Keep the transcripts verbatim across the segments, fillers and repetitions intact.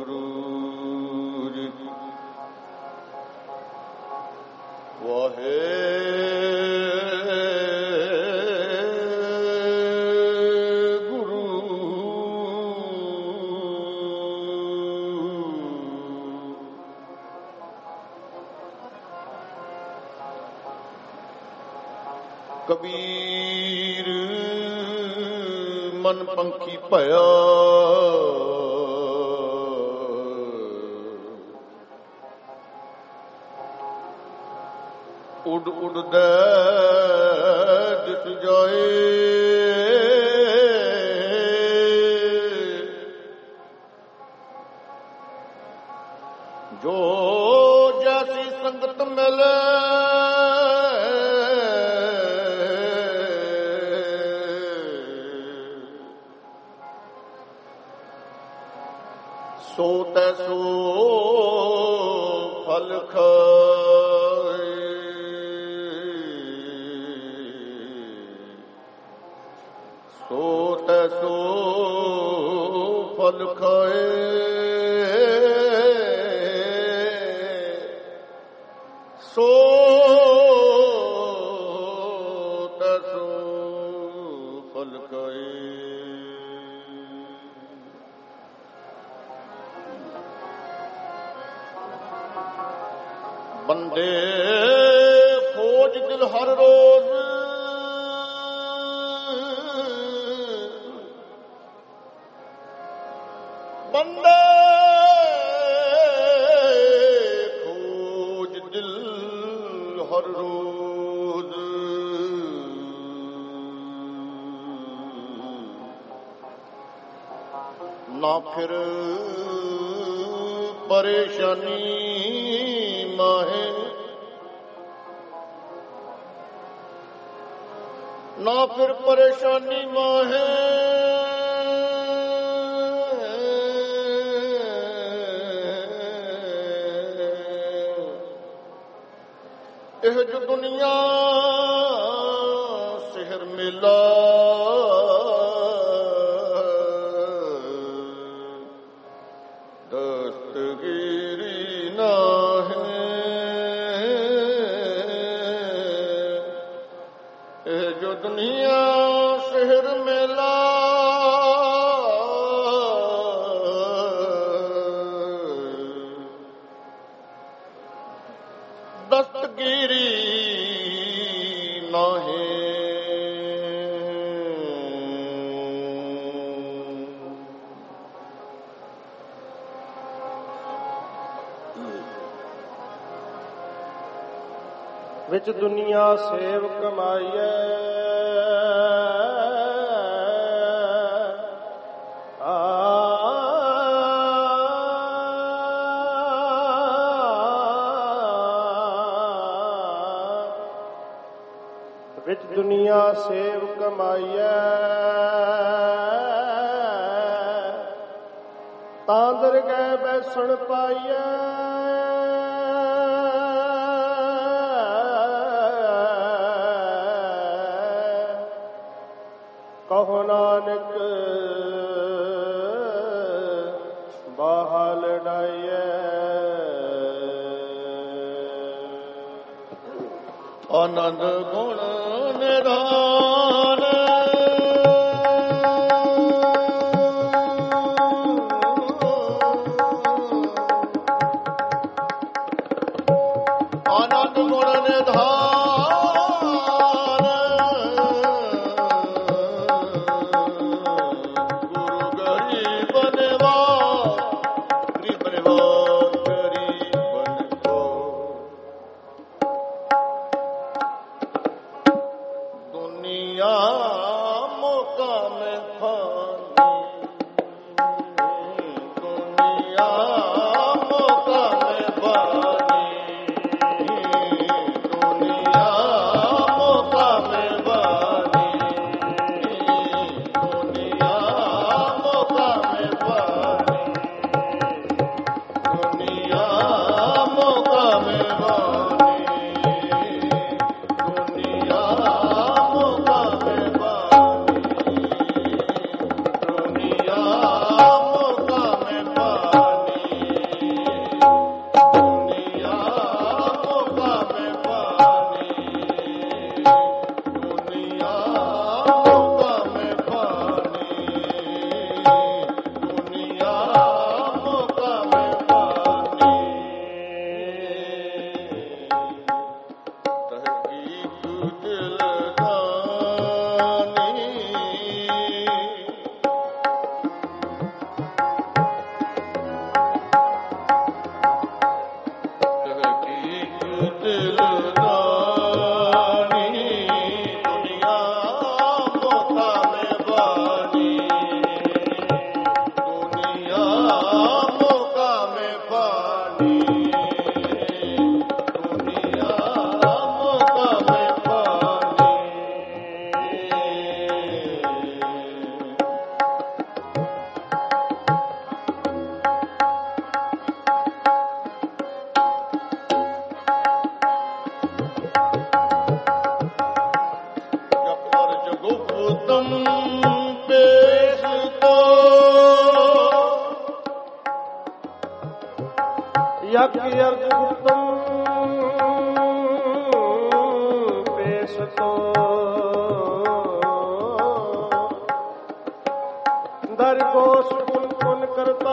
ਵਾਹਿਗੁਰੂ ਜੀ। ਵਾਹਿਗੁਰੂ ਕਬੀਰ ਮਨ ਪੰਖੀ ਭਇਆ, ਉਡ ਉਡਦਾ ਦਿਸ ਜਾਏ। ਜੋ ਜੈਸੀ ਸੰਗਤ ਮਿਲੇ ਸੋ ਤੈਸੋ ਫਲ ਖਾਏ। ਸੋ ਤੈਸੋ ਫਲ ਖਾਏ। ਸੋ ਤੈਸੋ ਫਲ ਖਾਏ। ਬੰਦੇ ਖੋਜ ਦਿਲ ਹਰ ਰੋਜ਼, ਬੰਦੇ ਖੋਜ ਦਿਲ ਹਰ ਰੋਜ਼। ਨਾ ਫਿਰ ਪਰੇਸ਼ਾਨੀ ਮਾਹੇ, ਨਾ ਫਿਰ ਪਰੇਸ਼ਾਨੀ ਮਾਹੇ। ਇਹ ਜੋ ਦੁਨੀਆ ਸਿਹਰ ਮੇਲਾ, ਦਸਤਗੀਰੀ ਨਾਹੀਂ। ਇਹ ਜੋ ਦੁਨੀਆ ਸਿਹਰ ਮੇਲਾ, ਦਸਤਗੀਰੀ ਨਾਹੀਂ। ਵਿੱਚ ਦੁਨੀਆ ਸੇਵ ਕਮਾਈਐ, ਵਿੱਚ ਦੁਨੀਆ ਸੇਵ ਕਮਾਈਐ। ਤਾਂ ਦਰਗਹਿ ਬੈਸਣ ਪਾਈਐ। ਕਹੋ ਨਾਨਕ ਬਾਹਾ ਲੜਾਈਐ। ਆਨੰਦ ਗੁਣ ਨਿਧਾਨ, ਆਨੰਦ ਗੁਣ ਨਿਧਾਨ। ਗੁਰੂ ਗਰੀਬ ਨਿਵਾਸ, ਗਰੀਬ ਨਿਵਾਸ, ਗਰੀਬ ਨਿਵਾਸ। ਦੁਨੀਆ ਮੌਕਾ ਮੈਂ ਫਾਨੀ, ਦੁਨੀਆ ਮੌਕਾ ਮੈਂ ਫਾਨੀ। ਯज्ञ ਅਰਥ ਉੱਤਮ ਪੇਸ਼ ਤੋ ਦਰ ਕੋਸ਼ ਪੁਨ ਪੁਨ ਕਰਤਾ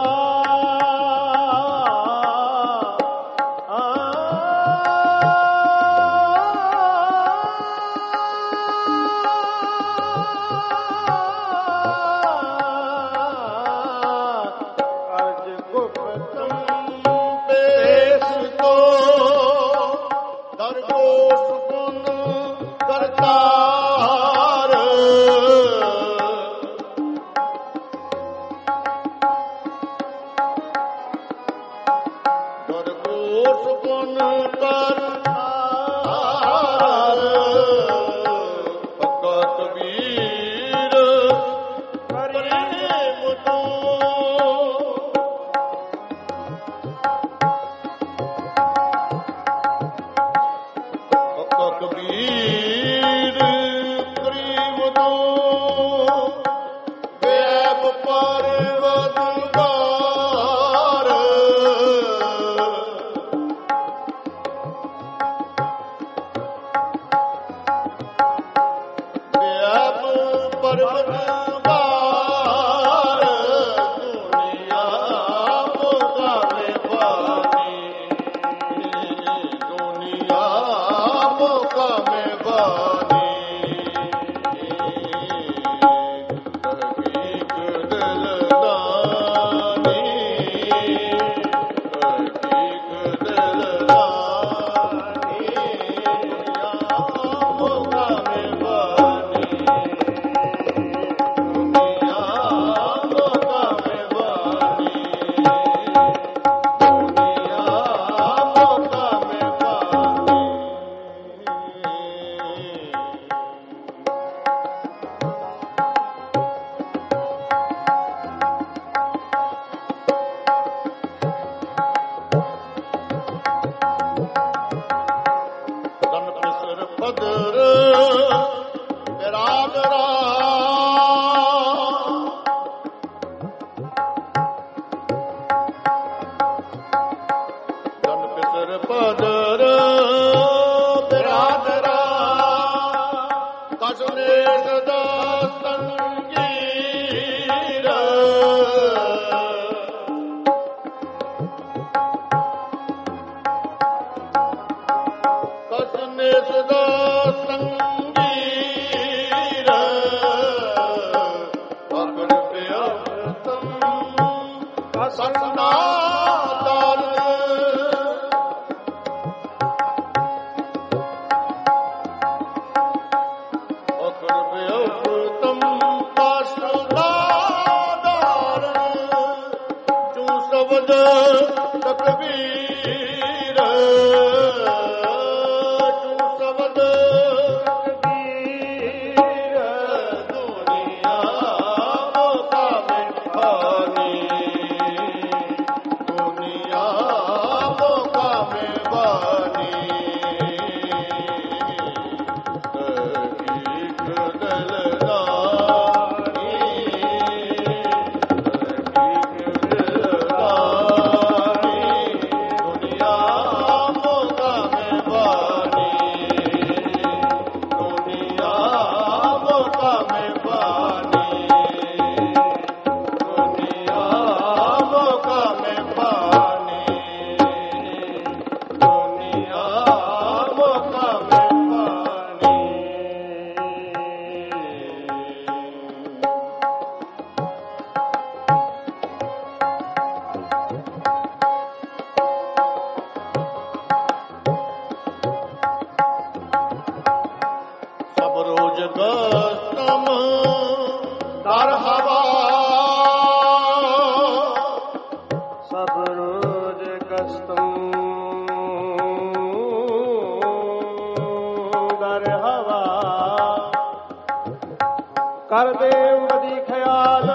ਕਰਦੇ ਬਦੀ ਖਿਆਲ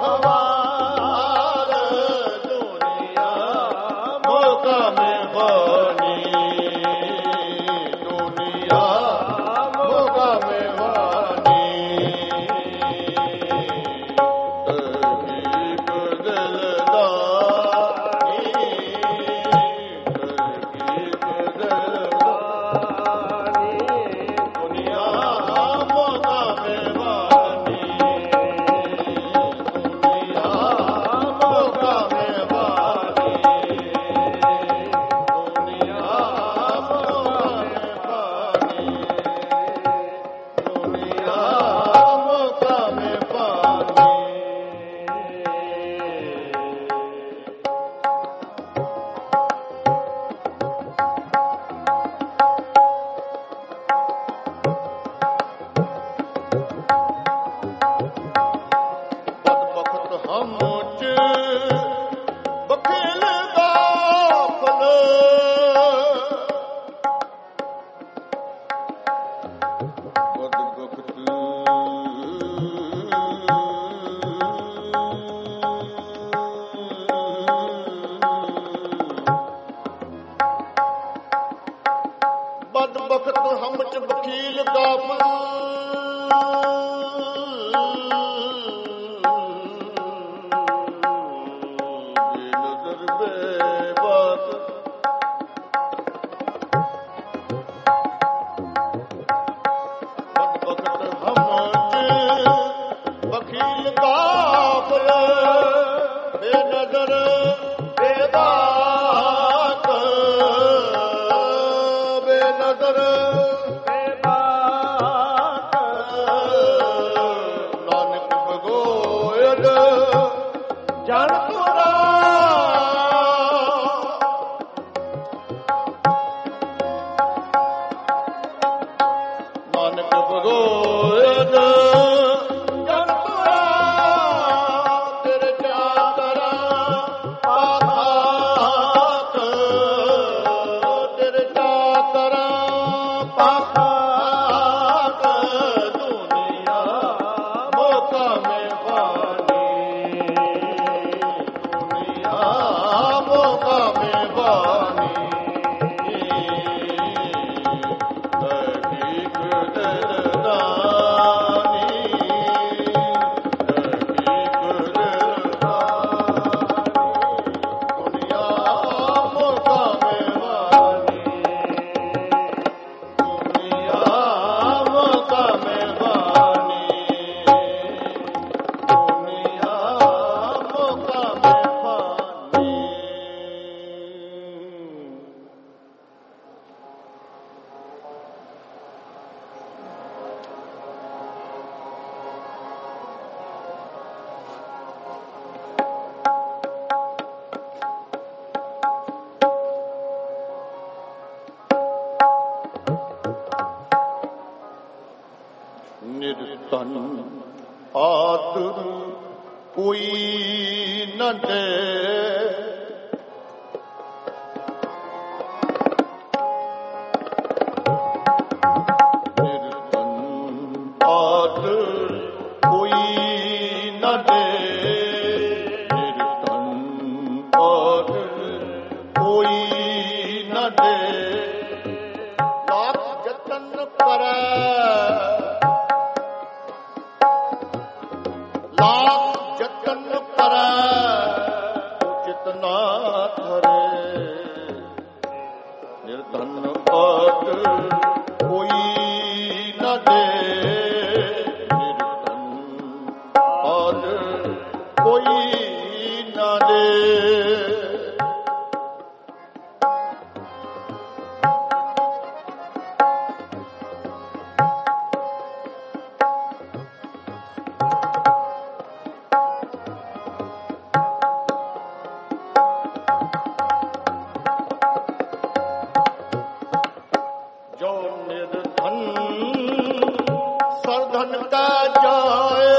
हमार दुनिया मौका में बानी दुनिया मौका में बानी तरकीब दिलदारी तरकीब दिलदारी दुनिया मौका में बानी दुनिया मौका में बानी दुनिया मौका में बानी दुनिया मौका में बानी बद बखत हम च बखेल गाफल बद बखत बद बखत हम च बखील गाफल बेनज़र बेबाक बद बखत हम च बखील गाफल बेनज़र बेबाक बेनज़र नानक भगोयन जन तुरा नानक भगोयन जन तुरा तेरे चातरा पाखाक तेरे चातरा पाखाक दुनिया मौका में बानी दुनिया मौका में बानी तरकीब दिलदानी तरकीब दिलदानी दुनिया मौका में बानी दुनिया मौका में बानी दुनिया मौका में बानी निर्धन आदर कोई न दे निर्धन आदर कोई न दे निर्धन आदर कोई न दे लाख जतन करे लाख जतन करे उचित ना धरे निर्धन पद कोई न दे निर्धन पद कोई न दे जो निर्धन सरधन का जाए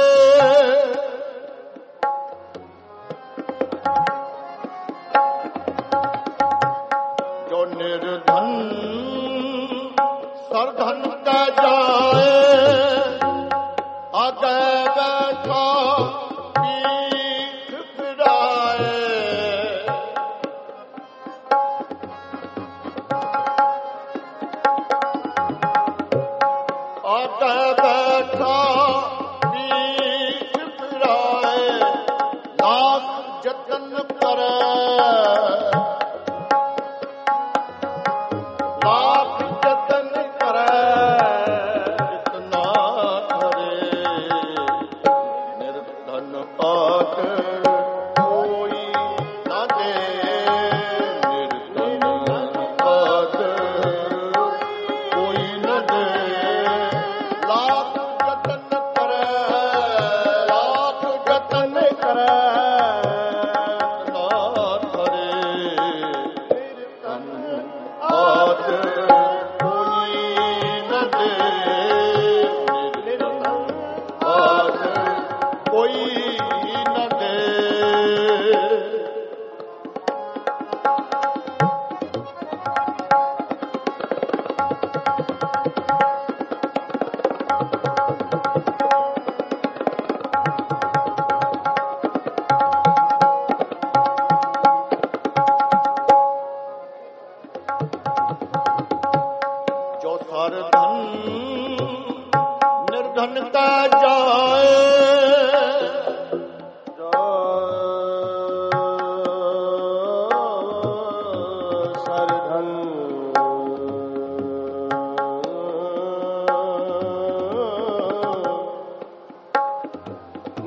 जो निर्धन सरधन का जाए आगे बैठा पी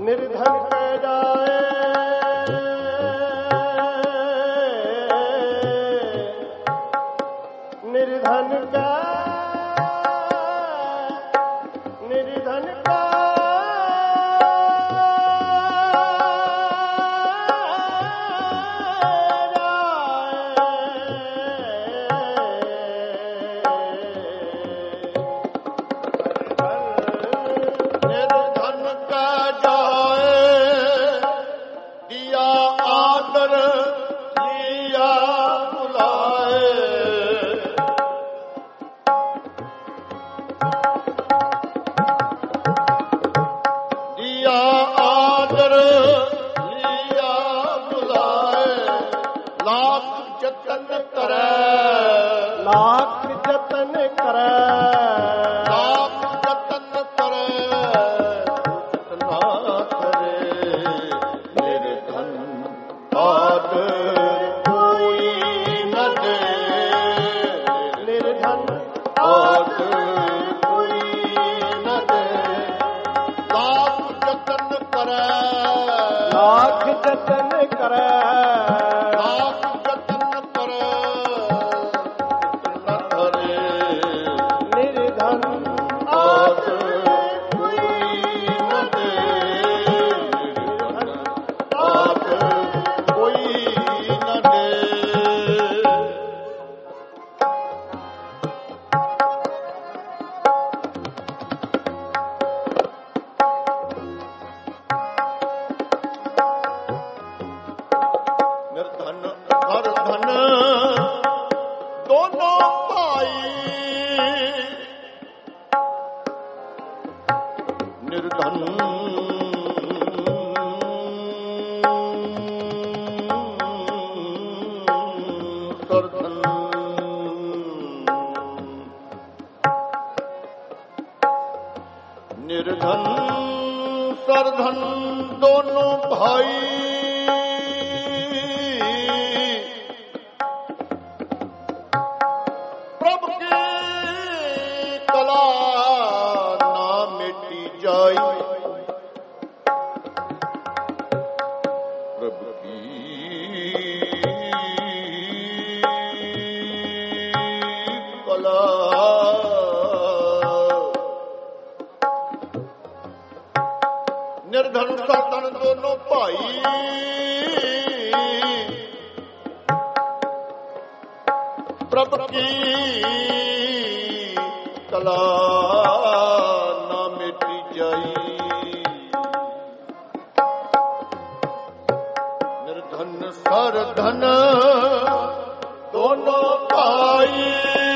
निर्धन कह जाए निर्धन का निर्धन का निर्धन सरधन दोनों भाई प्रभु की कला ना मिटी जाई प्रभु की कला निर्धन सरधन दोनों भाई प्रभु की कला ना मिटी जाई निर्धन सरधन दोनों भाई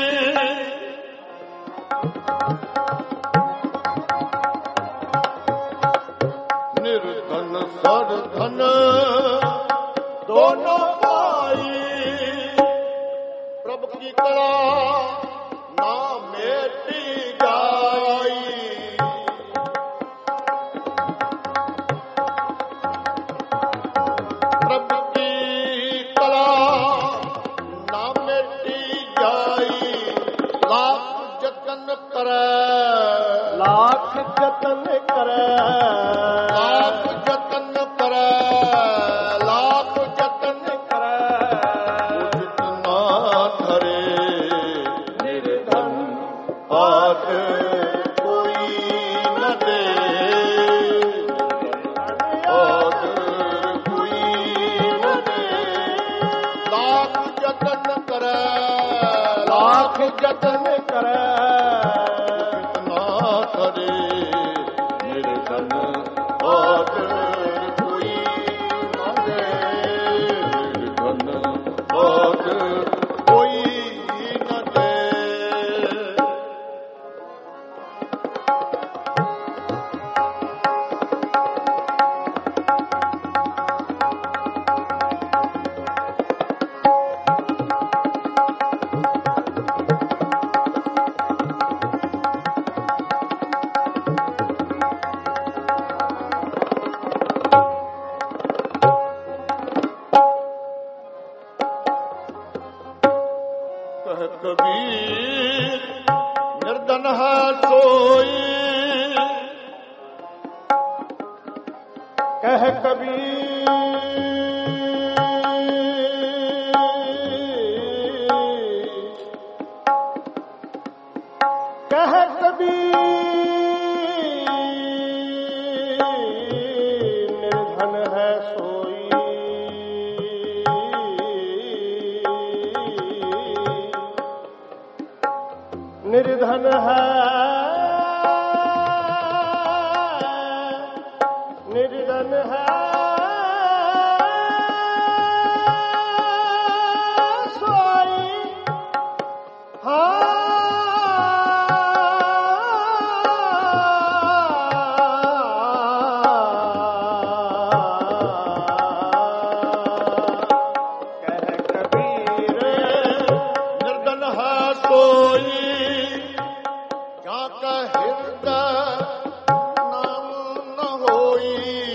निर्धन सरधन दोनों भाई प्रभु की कला ना मिटी जाई प्रभु की कला ना मिटी जाई लाख जतन करे लाख जतन करे लाख जतन करे लाख जतन करे उचित ना धरे निर्धन हाथ कोई न दे हाथ कोई न दे लाख जतन करे लाख जतन करे उचित ना धरे निर्धन हाथ कोई न दे निर्धन हाथ कोई न दे ਕਹਿ ਕਬੀਰ ਕਹਿ ਕਬੀਰ ਨਿਰਧਨ ਹੈ ਸੋਈ ਨਿਰਧਨ ਹੈ ਨਿਰਧਨ ਹੈ ਸੋਈ ਹਾਂ ਕਹਿ ਕਬੀਰ ਨਿਰਧਨ ਹੈ ਸੋਈ ਜਾਂ ਕਾ ਹਿਰਦਾ ਨਾਮ ਨ ਹੋਈ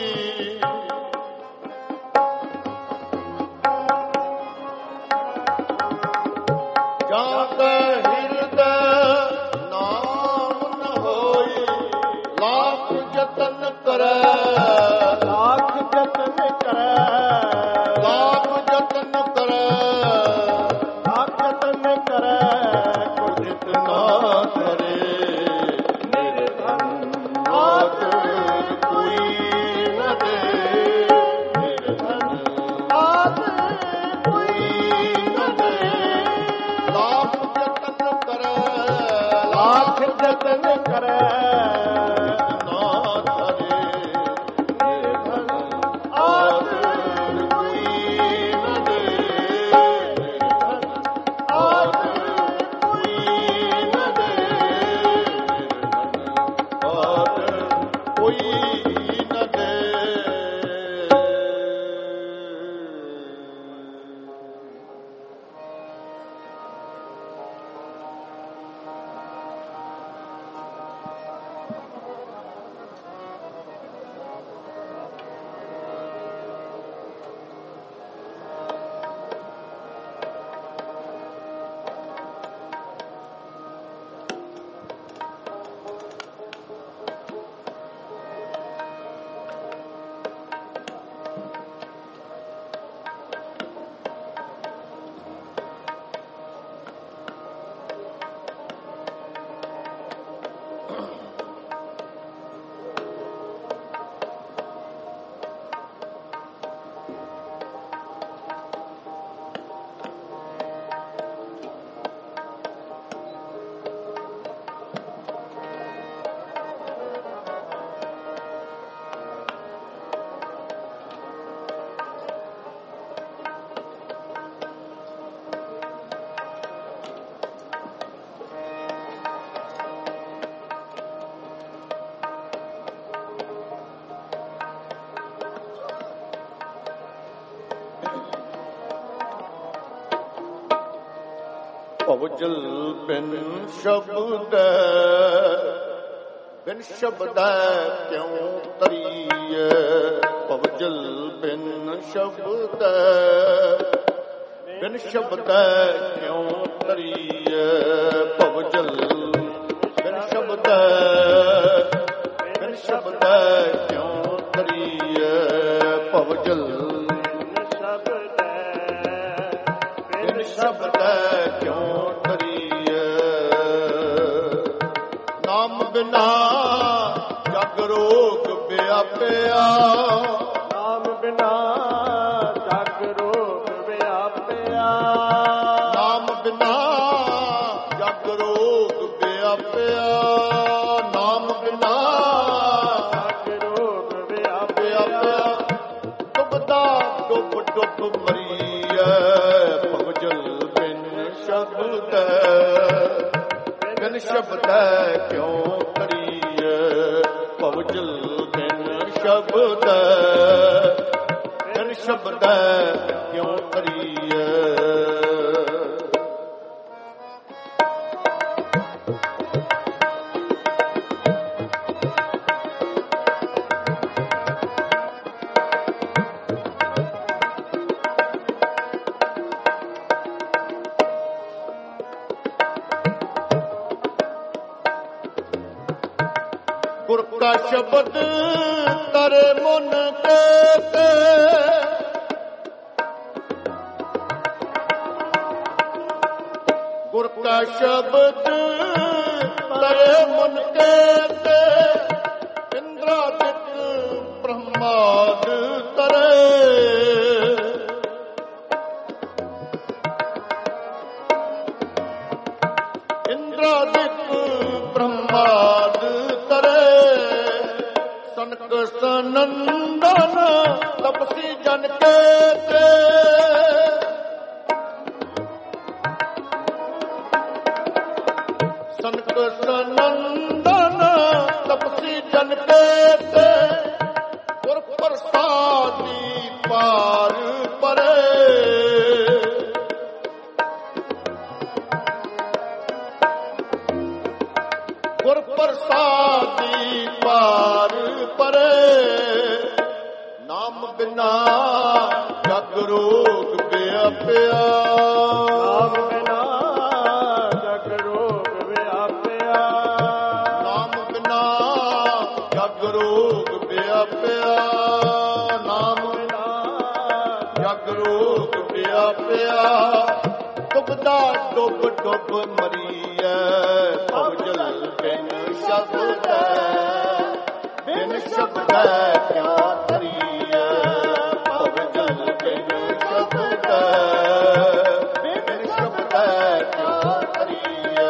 ਜਾਂ ਕਾ ਹਿਰਦਾ ਨਾਮ ਨ ਹੋਈ ਲੱਖ ਯਤਨ ਕਰੈ ਲੱਖ ਯਤਨ ਕਰੈ ਲੱਖ ਯਤਨ ਕਰੈ ਲੱਖ ਯਤਨ ਕਰੈ ਕੁਦਰਤ ਨਾ ਕਰੇ ਨਿਰਧਨ ਆਦਰ ਕੋਈ ਨ ਦੇ ਨਿਰਧਨ ਆਦਰ ਕੋਈ ਨ ਦੇ ਲੱਖ ਯਤਨ ਕਰੈ ਲੱਖ ਯਤਨ ਕਰੈ ਨਾ ਕਰੇ ਨਿਰਧਨ ਆਦਰ ਕੋਈ ਨ ਦੇ ਨਿਰਧਨ ਆਦਰ ਕੋਈ ਨ ਦੇ ਨਿਰਧਨ ਆਦਰ ਕੋਈ ਨ ਦੇ ਭਵਜਲ ਬਿਨ ਸ਼ਬਦ ਬਿਨ ਸ਼ਬਦ ਕਿਉਂ ਤਰੀਏ ਭਵਜਲ ਬਿਨ ਸ਼ਬਦ ਬਿਨ ਸ਼ਬਦ ਕਿਉਂ ਤਰੀਏ ਭਵਜਲ ਬਿਨ ਸ਼ਬਦ ਬਿਨ ਸ਼ਬਦ ਕਿਉਂ ਤਰੀਏ ਭਵਜਲ ਬਿਨ ਸ਼ਬਦ ਕਿਉਂ ਨਾਮ ਬਿਨਾ ਜਗ ਰੋਗ ਵਿਆਪਿਆ ਨਾਮ ਬਿਨਾ ਜਗ ਰੋਗ ਵਿਆਪਿਆ ਨਾਮ ਬਿਨਾ ਜਗ ਰੋਗ ਵਿਆਪਿਆ ਨਾਮ ਬਿਨਾ ਜਗ ਰੋਗ ਵਿਆਪਿਆ ਡੁੱਬਦਾ ਡੁੱਬ ਡੁੱਬ ਮਰੀਐ ਭਵਜਲ ਬਿਨ ਸ਼ਬਦ ਬਿਨ ਸ਼ਬਦ ਕਿਉਂ ਤਰੀਏ ਭਵਜਲ ਬਿਨ ਸ਼ਬਦ ਬਿਨ ਸ਼ਬਦ ਕਿਉਂ ਤਰੀਏ ਗੁਰ ਕਾ ਸ਼ਬਦ ਤਰੇ ਮਨ ਕੇਤੇ, ਗੁਰ ਕਾ ਸ਼ਬਦ ਤਰੇ ਮਨ ਕੇਤੇ, ਇੰਦਰਾਦਿਤ ਬ੍ਰਹਮਾਦ ਤਰੇ। ਇੰਦਰਾਦਿਤ ਬ੍ਰਹਮਾਦ ਤਰੇ, ਸਨਕ ਸਨੰਦਨ ਤਪਸੀ ਜਨ ਕੇਤੇ, ਸਨਕ ਸਨੰਦਨ ਤਪਸੀ ਜਨ ਕੇਤੇ, ਗੁਰ ਪ੍ਰਸਾਦੀ ਪਾਰ ਪਰੇ। ਗੁਰ ਪ੍ਰਸਾਦੀ ਪਾਰ ਪਰੇ, ਨਾਮ ਬਿਨਾ ਜਗ ਰੋਗ ਵਿਆਪਿਆ, ਨਾਮ ਬਿਨਾ ਜਗ ਰੋਗ ਵਿਆਪਿਆ, ਨਾਮ ਬਿਨਾ ਜਗ ਰੋਗ ਵਿਆਪਿਆ, ਨਾਮ ਬਿਨਾ ਜਗ ਰੋਗ ਵਿਆਪਿਆ। ਡੁੱਬਦਾ ਡੁੱਬ ਡੁੱਬ ਮਰੀਐ, ਭਵ ਜਲ ਬਿਨ ਸ਼ਬਦ ਬਿਨ ਸ਼ਬਦ ਕਿਆ ਤਰੀਐ, ਭਵ ਜਲ ਬਿਨ ਸ਼ਬਦ ਬਿਨ ਸ਼ਬਦ ਕਿਆ ਤਰੀਐ।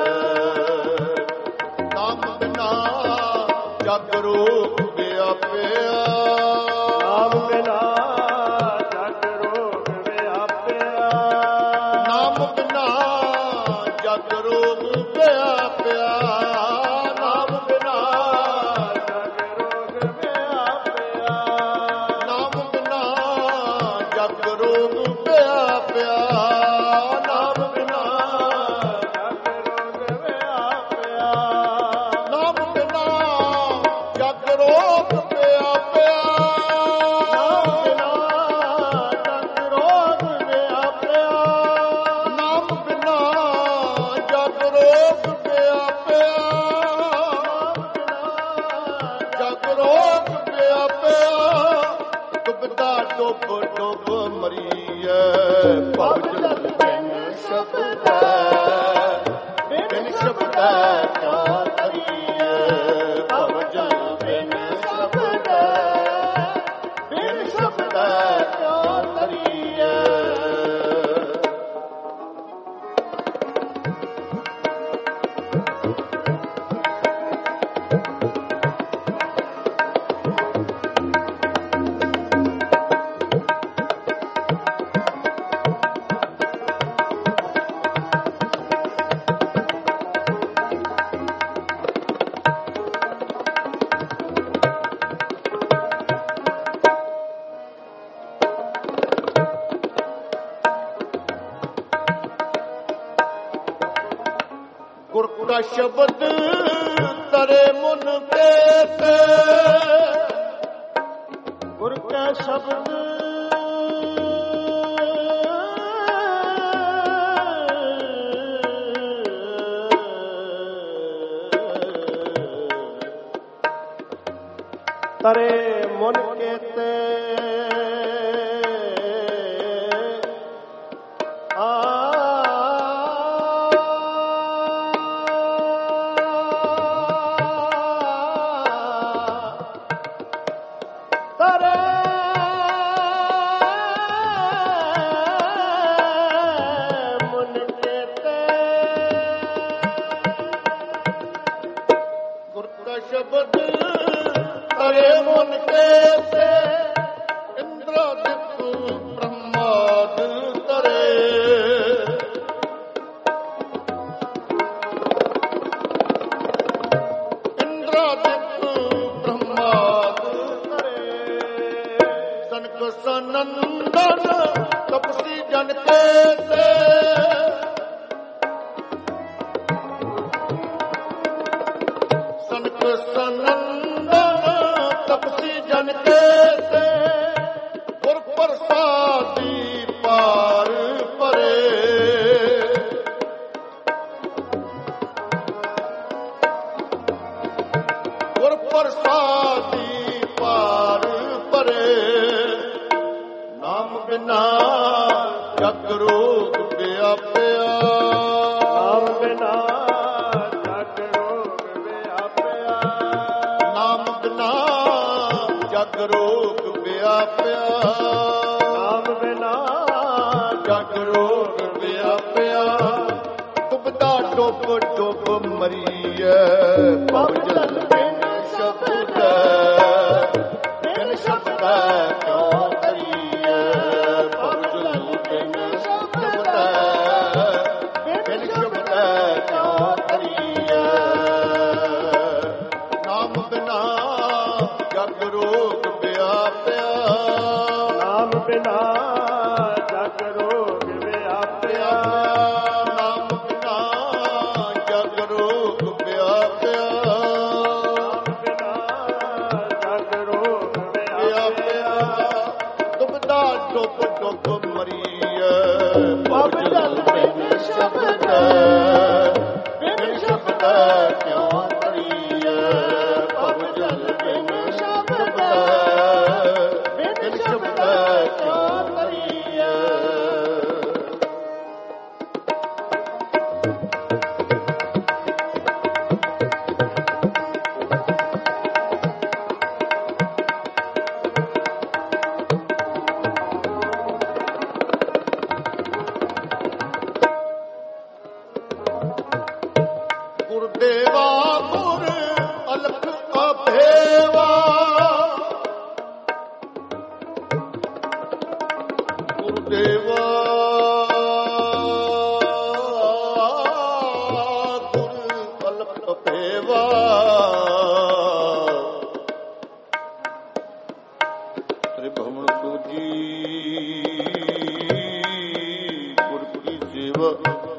ਨਾਮ ਬਿਨਾ ਜਗ ਰੋਗ ਵਿਆਪਿਆ, ਨਾਮ ਬਿਨਾ ਜਗ ਰੋਗ ਵਿਆਪਿਆ, ਨਾਮ ਬਿਨਾ ਜਗ ਰੋਗ ਵਿਆਪਿਆ, ਨਾਮ ਬਿਨਾ ਜਗ ਰੋਗ ਵਿਆਪਿਆ, ਨਾਮ ਬਿਨਾ ਜਗ ਰੋਗ ਵਿਆਪਿਆ, ਨਾਮ ਬਿਨਾ ਜਗ ਰੋਗ ਵਿਆਪਿਆ, ਨਾਮ ਬਿਨਾ ਜਗ ਰੋਗ ਵਿਆਪਿਆ, ਨਾਮ ਬਿਨਾ ਜਗ ਰੋਗ ਵਿਆਪਿਆ, ਜਗ ਰੋਗ ਵਿਆਪਿਆ। ਡੁੱਬਦਾ ਡੁੱਬ ਡੁੱਬ ਮਰੀਐ, ਭਵ ਜਲ ਬਿਨ ਸ਼ਬਦ ਬਿਨ ਸ਼ਬਦ ਕਿਆ ਤਰੀਐ, ਭਵ ਜਲ ਬਿਨ ਸ਼ਬਦ ਬਿਨ ਸ਼ਬਦ ਕਿਆ ਤਰੀਐ। ਗੁਰ ਕਾ ਸ਼ਬਦ ਤਰੇ ਮਨ ਕੇਤੇ, ਗੁਰ ਕਾ ਸ਼ਬਦ ਤਰੇ ਮਨ ਕੇਤੇ, ਆ ਸ਼ਬਦ ਤਰੇ ਮਨ ਕੇਤੇ, ਇੰਦਰਾਦਿਤ ਬ੍ਰਹਮਾਦ ਤਰੇ। ਇੰਦਰਾਦਿਤ ਬ੍ਰਹਮਾਦ ਤਰੇ, ਸਨਕ ਸਨੰਦਨ ਤਪਸੀ ਜਨ ਕੇਤੇ, ਸਨਕ ਸਨੰਦਨ ਤਪਸੀ ਜਨ ਕੇਤੇ, ਗੁਰ ਪ੍ਰਸਾਦੀ ਪਾਰ ਪਰੇ। ਗੁਰ ਪ੍ਰਸਾਦੀ ਰੋਗ ਵਿਆਪਿਆ, ਨਾਮ ਬਿਨਾ ਜਗ ਰੋਗ ਵਿਆਪਿਆ, ਡੁੱਬਦਾ ਡੁੱਬ ਡੁੱਬ ਮਰੀਏ, ਭਵ ਜਲ ਬਿਨ ਸ਼ਬਦ ਬਿਨ ਸ਼ਬਦ ਕਿਉਂ ਕਰੀਏ, ਭਵ ਜਲ ਬਿਨ ਸ਼ਬਦ ਬਿਨ ਸ਼ਬਦ ਕਿਉਂ ਕਰੀਏ, ਨਾਮ ਬਿਨਾ ਜਗ ਰੋਗ ਵਿਆਪਿਆ, ਨਾਮ ਬਿਨਾ ਜਗ ਰੋਗ ਵਿਆਪਿਆ, ਨਾਮ ਬਿਨਾ ਜਗ ਰੋਗ ਵਿਆਪਿਆ, ਨਾਮ ਬਿਨਾ ਜਗ ਰੋਗ ਵਿਆਪਿਆ, ਡੁੱਬਦਾ ਡੁੱਬ ਡੁੱਬ ਮਰੀਏ, ਭਵ ਜਲ ਬਿਨ ਸ਼ਬਦ ਬਿਨ ਸ਼ਬਦ ਕਿਉਂ ਕਰੀਏ, ਭਵ ਜਲ ਬਿਨ ਸ਼ਬਦ ਬਿਨ ਸ਼ਬਦ ਕਿਉਂ ਕਰੀਏ। ਗੁਰਦੇਵਾ ਗੁਰ ਅਲਖ ਅਭੇਵਾ, ਗੁਰਦੇਵਾ ਗੁਰ ਅਲਖ ਅਭੇਵਾ, ਤ੍ਰਿਭਵਨ ਸੂਜੀ ਗੁਰ ਕੀ ਸੇਵਾ,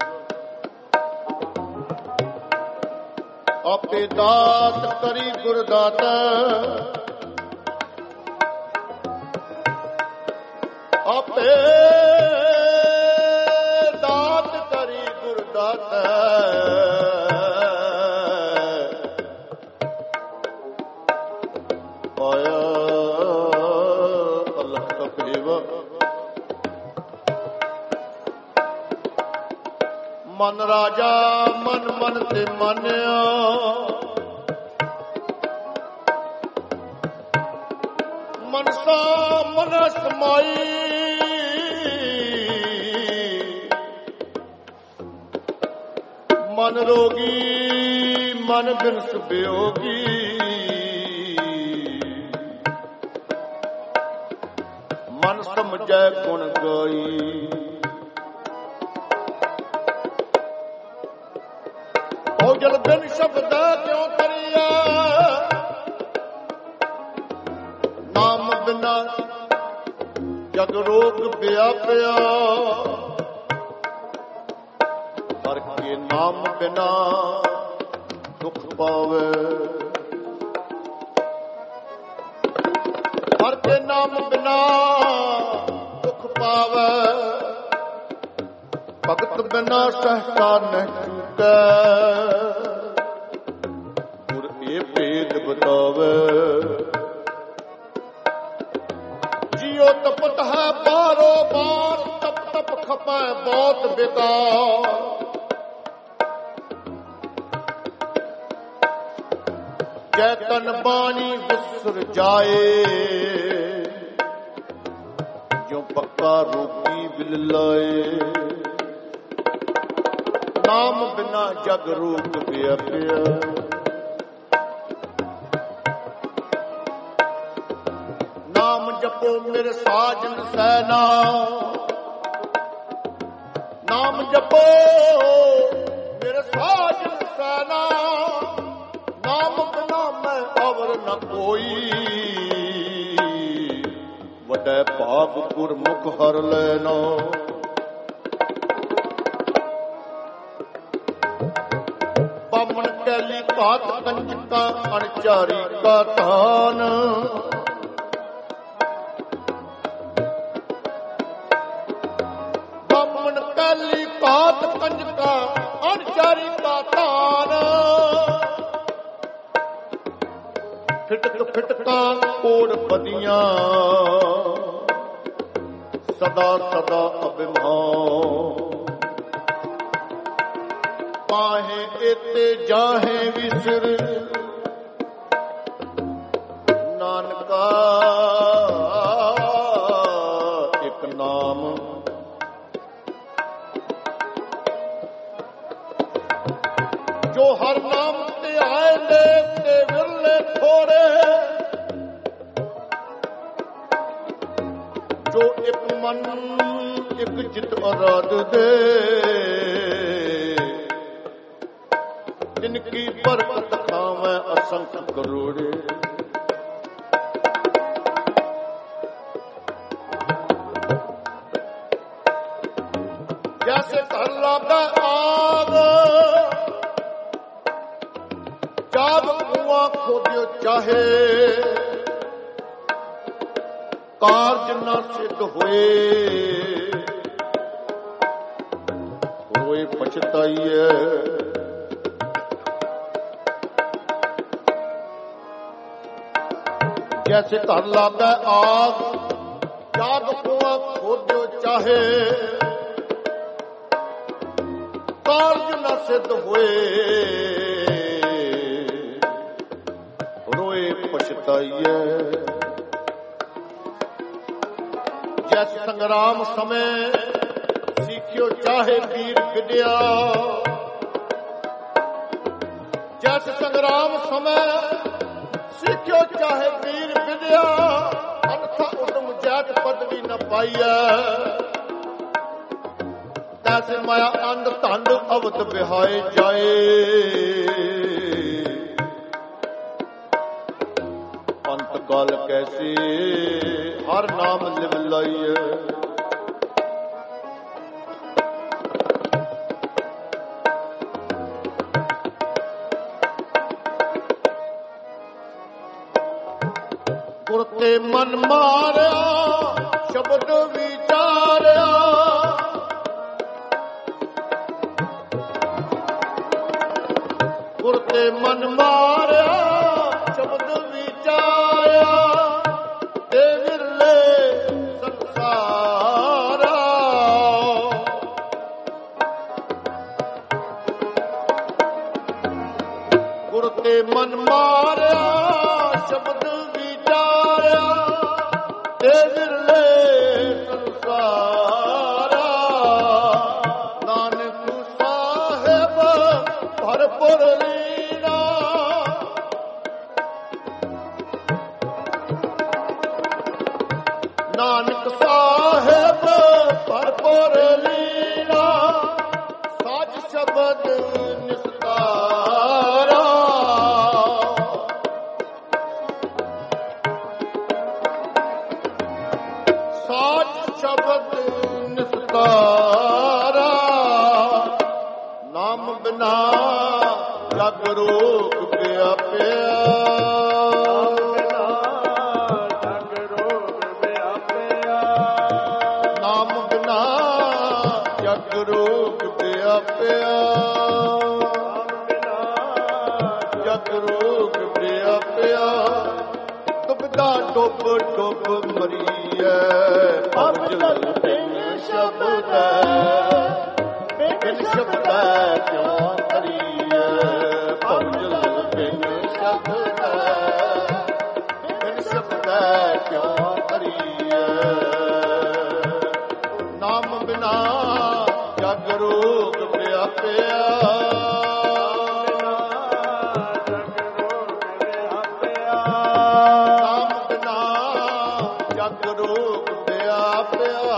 ਆਪੇ ਦਾਤ ਕਰੀ ਗੁਰ ਦਾਤਾ, ਆਪੇ ਦਾਤ ਕਰੀ ਗੁਰ ਦਾਤਾ, ਪਾਇਆ ਅਲਖ ਅਭੇਵਾ, ਮਨ ਰਾਜਾ ਮਨ ਮਨ ਤੇ ਮਾਨਿਆ, ਮਨਸਾ ਮਨ ਸਮਾਈ, ਮਨ ਰੋਗੀ ਮਨ ਬਿਨਸ ਬਿਯੋਗੀ, ਮਨ ਸਮਝੈ ਗੁਣ ਗਾਈ, ਭਉ ਜਲ ਬਿਨ ਸ਼ਬਦ ਕਿਉਂ ਕਰੀਏ, ਨਾਮ ਬਿਨਾ ਜਗ ਰੋਗ ਵਿਆਪਿਆ, ਹਰ ਕੇ ਨਾਮ ਬਿਨਾ ਦੁਖ ਪਾਵੇ, ਹਰ ਕੇ ਨਾਮ ਬਿਨਾ ਦੁਖ ਪਾਵੇ, ਭਗਤ ਬਿਨਾ ਸਹਸਾ ਨਹੀਂ ਚੁਕੈ, ਗੁਰ ਇਹ ਭੇਦ ਬਤਾਵੇ, ਜਿਉ ਤਪਤ ਹੈ ਬਾਰੋ ਬਾਰ, ਤਪ ਤਪ ਖਪੈ ਬਹੁਤ ਬੇਕਾਰ, ਜੈ ਤਨ ਬਾਣੀ ਵਿਸਰ ਜਾਏ, ਜੋ ਪੱਕਾ ਰੋਗੀ ਬਿਲ ਲਾਏ, ਨਾਮ ਬਿਨਾ ਜਗ ਰੂਪ ਵਿਆਪਿਆ, ਨਾਮ ਜਪੋ ਮੇਰੇ ਸਾਜਨ ਸੈਨਾ, ਨਾਮ ਜਪੋ ਮੇਰੇ ਸਾਜਨ ਸੈਨਾ, ਨਾਮ ਬਿਨਾ ਮੈਂ ਅਵਰ ਨ ਕੋਈ, ਵੱਡਾ ਭਾਗ ਗੁਰਮੁਖ ਹਰ ਲੈਣਾ, ਬਾਮਣ ਕੈਲੀ ਘਾਤ ਕੰਜਕਾਂ ਅਣਚਾਰੀ ਕਾ ਧਾਨ, ਬਾਮਣ ਕੈਲੀ ਘਾਤ ਕੰਜਕਾਂ ਅਣਚਾਰੀ ਕਾ ਧਾਨ, ਫਿਟਕ ਫਿਟਕਾਂ ਕੋੜ ਪਦੀਆਂ, ਸਦਾ ਸਦਾ ਅਭਿਮਾਨ, ਪਾਹੇ ਇਤੇ ਜਾਹੇ ਵਿਸਰ, ਨਾਨਕਾ ਜੋ ਇੱਕ ਮਨ ਇੱਕ ਚਿਤ ਅਰਾਧ ਦੇ, ਜਿਨਕੀ ਬਰਕਤ ਖਾਵੇਂ ਅਸੰਖ ਕਰੋੜੇ। ਜੈਸੇ ਘਰ ਲਾਗਾ ਆਗ, ਜਾਗ ਕੁਆਂ ਖੋਦਿਓ ਚਾਹੇ, ਕਾਰਜ ਨਾ ਸਿੱਧ ਹੋਏ, ਹੋਏ ਪਛਤਾਈਏ। ਜੈਸੇ ਘਰ ਲਾਗਾ ਆਗ, ਜਾਗ ਕੁਆਂ ਖੋਦਿਓ ਚਾਹੇ, ਕਾਰਜ ਨਾ ਸਿੱਧ ਹੋਏ, ਰੋਏ ਪਛਤਾਈਏ। ਜੈਸ ਸੰਗਰਾਮ ਸਮੇਂ ਸਿੱਖਿਓ ਚਾਹੇ ਵੀਰ ਵਿਦਿਆ, ਜੈਸ ਸੰਗਰਾਮ ਸਮੇਂ ਸਿੱਖਿਓ ਚਾਹੇ ਵੀਰ ਵਿਦਿਆ, ਅਨਥਾ ਉਦਮ ਜੈਤ ਪਦਵੀ ਨ ਪਾਈਐ। ਤੈਸੇ ਮਾਇਆ ਅੰਧ ਧੰਦ ਅਵਤ ਵਿਹਾਏ ਜਾਏ, ਅੰਤ ਕਾਲ ਕੈਸੇ ਹਰ ਨਾਮ ਲਿਵ ਲਾਈਏ। ਗੁਰ ਤੇ ਮਨ ਮਾਰਿਆ ਸ਼ਬਦ ਵਿਚਾਰਿਆ, ਗੁਰ ਤੇ ਮਨ ਮਾਰਿਆ ਸ਼ਬਦ ਵਿਚਾਰਿਆ, ਤੇ ਵਿਰਲੇ ਸੰਸਾਰਾ। ਗੁਰ ਤੇ ਮਨ ਮਾਰਿਆ ਸ਼ਬਦ ਵਿਚਾਰਿਆ, ਤੇ ਵਿਰਲੇ ਸੰਸਾਰਾ। ਨਾਨਕ ਸਾਹਿਬ ਭਰਪੁਰ ਲੀਨਾ, ਨਾਨਕ ਸਾਹਿਬ ਭਰਪੁਰ ਲੀਨਾ, ਸਾਜ ਸ਼ਬਦ ਨਿਸਤਾਰਾ। ਸਾਜ ਸ਼ਬਦ ਨਿਸਤਾਰਾ। ਨਾਮ ਬਿਨਾ ਜਗ ਰੋਗ ਵਿਆਪਿਆ, ਜਗ ਰੋਗ ਵਿਆਪਿਆ। ਨਾਮ ਬਿਨਾ ਜਗ ਰੋਗ ਵਿਆਪਿਆ, ਜਗ ਰੋਗ ਵਿਆਪਿਆ। ਦੁਬਦਾ ਡੁੱਬ ਡੁੱਬ ਮਰੀਐ, ਭਵਜਲ ਬਿਨ ਸ਼ਬਦ ਬਿਨ ਸ਼ਬਦ ਕਿਉਂ ਕਰੀਐ। ਭਵਜਲ ਬਿਨ ਸ਼ਬਦ ਬਿਨ ਸ਼ਬਦ ਕਿਉਂ ਕਰੀਐ। ਨਾਮ ਬਿਨਾ ਜਗ ਰੋਗ ਵਿਆਪਿਆ, ਨਾਮ ਬਿਨਾ ਜਗ ਰੋਗ ਵਿਆਪਿਆ।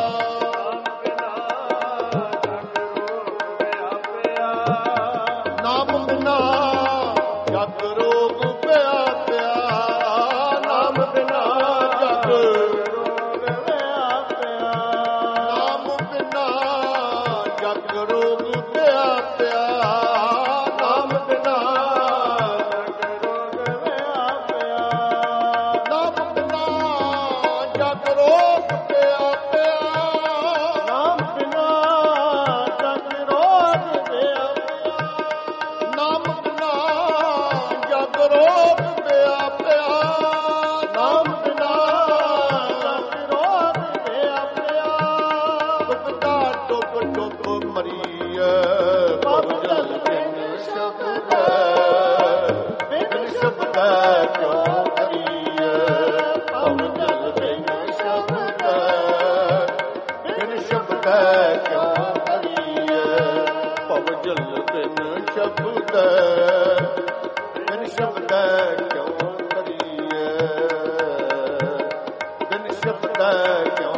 ਨਾਮ ਬਿਨਾ ਜਗ ਰੋਗ ਵਿਆਪਿਆ, ਨਾਮ ਬਿਨਾ ਜਗ ਰੋਗ ਵਿਆਪਿਆ। ਨਾਮ ਬਿਨਾ ਜਗ ਰੋਗ ਵਿਆਪਿਆ, ਨਾਮ ਬਿਨਾ ਜਗ ਰੋਗ ਵਿਆਪਿਆ। ਨਾਮ ਬਿਨਾ ਜਗ ਰੋਗ ਵਿਆਪਿਆ, ਨਾਮ ਬਿਨਾ ਜਗ ਰੋਗ ਵਿਆਪਿਆ। ਨਾਮ ਬਿਨਾ ਜਗ ਰੋਗ ਵਿਆਪਿਆ, ਨਾਮ ਬਿਨਾ ਜਗ ਰੋਗ ਵਿਆਪਿਆ। ਡੁੱਬਦਾ ਡੁੱਬ ਡੁੱਬ ਮਰੀਐ, ਭਵਜਲ ਬਿਨ ਸ਼ਬਦ ਬਿਨ ਸ਼ਬਦ ਕਿਉਂ ਕਰੀਐ। ਭਵਜਲ ਬਿਨ ਸ਼ਬਦ ਬਿਨ ਸ਼ਬਦ ਕਿਉਂ ਕਰੀਐ। ਭਵਜਲ ਬਿਨ ਸ਼ਬਦ ਬਿਨ ਸ਼ਬਦ ਕਿਉਂ ਕਰੀਐ। ਬਿਨ ਸ਼ਬਦ ਕਿਉਂ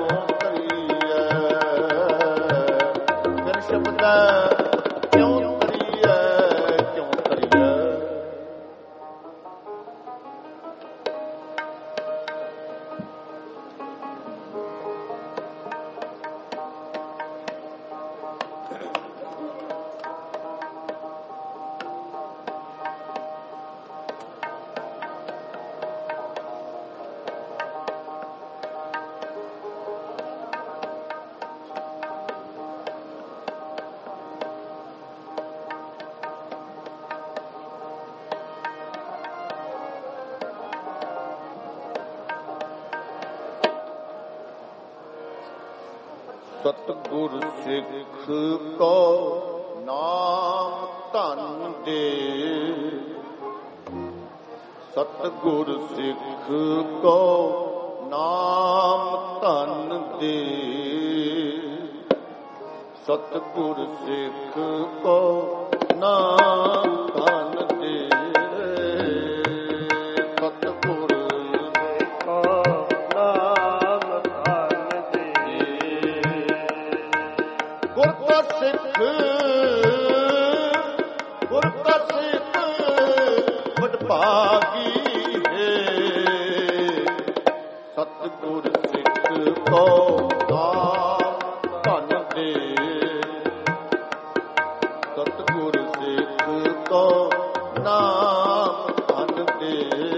ਤਰੀਐ ਕਿਉਂ ਤਰੀਐ ਕਿਉਂ ਤਰੀਐ। ਸਤਿਗੁਰ ਸਿੱਖ ਕੋ ਨਾਮ ਧਨ ਦੇ, ਸਤਿਗੁਰ ਸਿੱਖ ਕੋ ਨਾਮ ਧਨ ਦੇ, ਸਤਿਗੁਰ ਸਿੱਖ ਕੋ ਨਾਮ ਧਨ ਦੇ। ਸਤਿਗੁਰ ਕੋ ਨਾਮ ਧਨ ਦੇ, ਗੁਰ ਕਾ ਸਿੱਖ ਗੁਰ ਕਾ ਸਿੱਖ ਵਡਭਾਗੀ ਹੈ। ਸਤਿਗੁਰ ਸਿੱਖ ਕੋ ਨਾਮ ਧਨ ਦੇ, ਸਤਿਗੁਰ ਸਿੱਖ ਕੋ ਨਾਮ ਧਨ ਦੇ।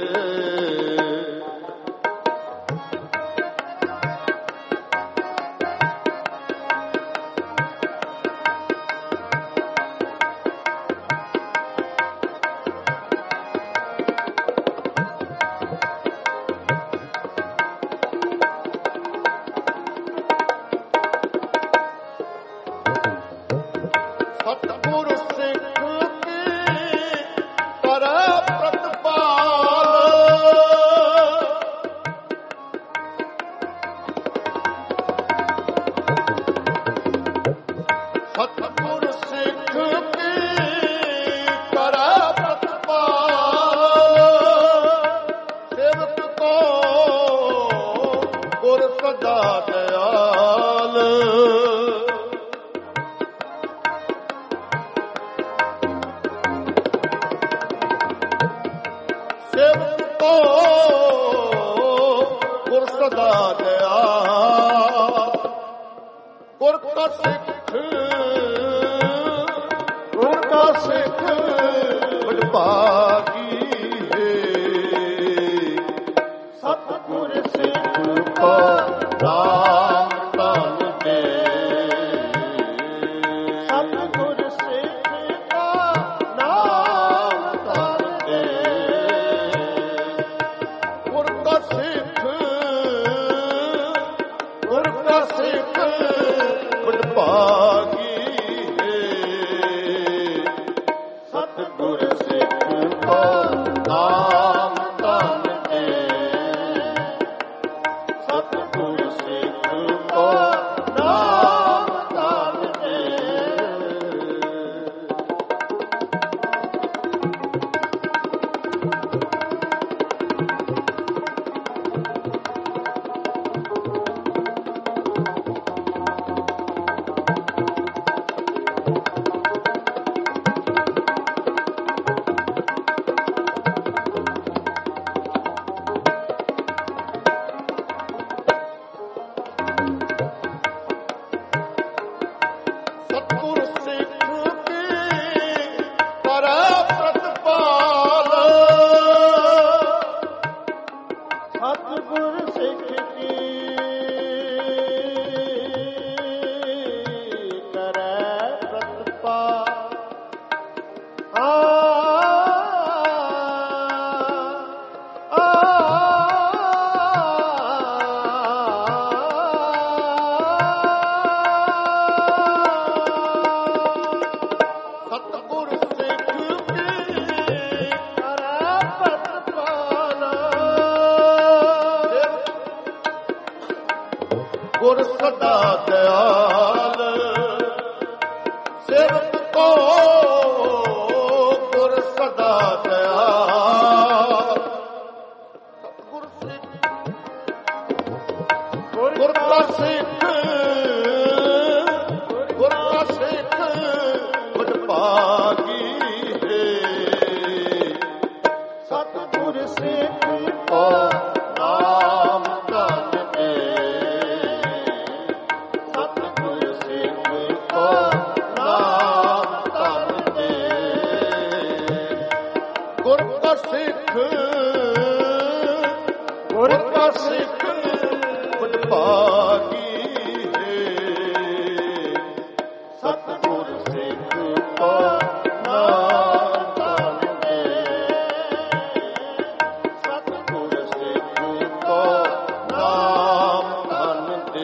ਸਤਿਗੁਰ ਸਿੱਖ ਕੀ ਕਰੈ ਪ੍ਰਤਪਾਲ, ਸਤਿਗੁਰ ਸਿੱਖ ਕੀ ਕਰੈ ਪ੍ਰਤਪਾਲ। ਸੇਵਕ ਕੋ ਗੁਰ ਸਦਾ ਦਇਆਲ, ਸੇਵਕ ਕੋ ਗੁਰ ਸਦਾ ਦਇਆਲ। ਗੁਰ ਕਾ ਸਿੱਖ ਗੁਰ ਕਾ ਸਿੱਖ ਵਡਭਾਗੀ ਹੈ। ਸਤਿਗੁਰ ਸਿੱਖ ਕੋ ਨਾਮ ਧਨ ਦੇ, ਸਤਿਗੁਰ ਸਿੱਖ ਕੋ ਨਾਮ ਧਨ ਦੇ। ਗੁਰ ਕਾ ਸਿੱਖ ਗੁਰ ਕਾ ਸਿੱਖ ਵਡਭਾਗੀ ਹੈ। ਸਤਿਗੁਰ ਸਿੱਖ ਕੋ ਨਾਮ ਧਨ ਦੇ, ਸਤਿਗੁਰ ਸਿੱਖ ਕੋ ਨਾਮ ਧਨ ਦੇ। ਸਤਿਗੁਰ ਸਿੱਖ ਕੀ ਕਰੈ ਪ੍ਰਤਪਾਲ, ਸਤਿਗੁਰ ਸਿੱਖ ਕੀ ਕਰੈ ਪ੍ਰਤਪਾਲ। ਆ ਸਤਿਗੁਰ ਸਿੱਖ ਕੀ ਕਰੈ ਪ੍ਰਤਪਾਲ। ਗੁਰ ਸਦਾ ਦਇਆਲ, ਸੇਵਕ ਕੋ ਗੁਰ ਸਦਾ ਦਇਆਲ। ਸਤਿਗੁਰ ਸਿੱਖ ਗੁਰ ਕਾ ਸਿੱਖ ਗੁਰ ਕਾ ਸਿੱਖ ਵਡਭਾਗੀ ਹੈ। ਸਤਿਗੁਰ ਸਿੱਖ ਕੋ ਨਾਮ ਧਨ ਦੇ, ਸਤਿਗੁਰ ਸਿੱਖ ਕੋ ਨਾਮ ਧਨ ਦੇ।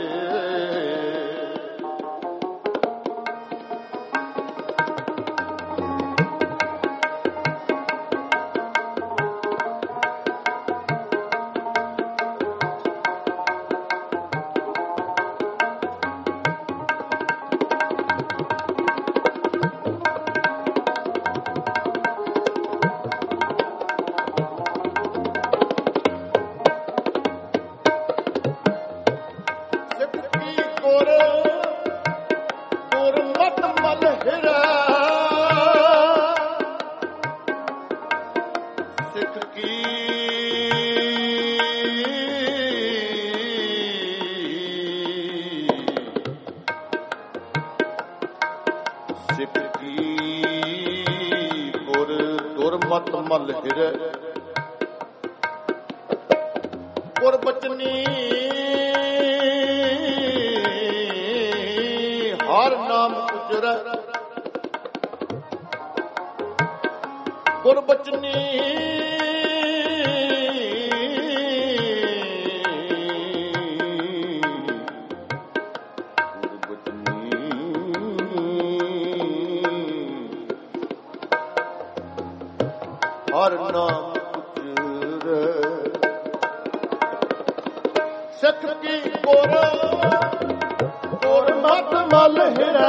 ਗੁਰਮਤਿ ਮਲ ਹਿਰੈ ਗੁਰ ਬਚਨੀ ਹਰ ਨਾਮ ਉਚਰੈ। ਗੁਰ ਬਚਨੀ ਹਰ ਨਾਮ ਉਚਰੈ। ਸਿੱਖ ਕੀ ਗੁਰ ਗੁਰਮਤਿ ਮਲ ਹਿਰੈ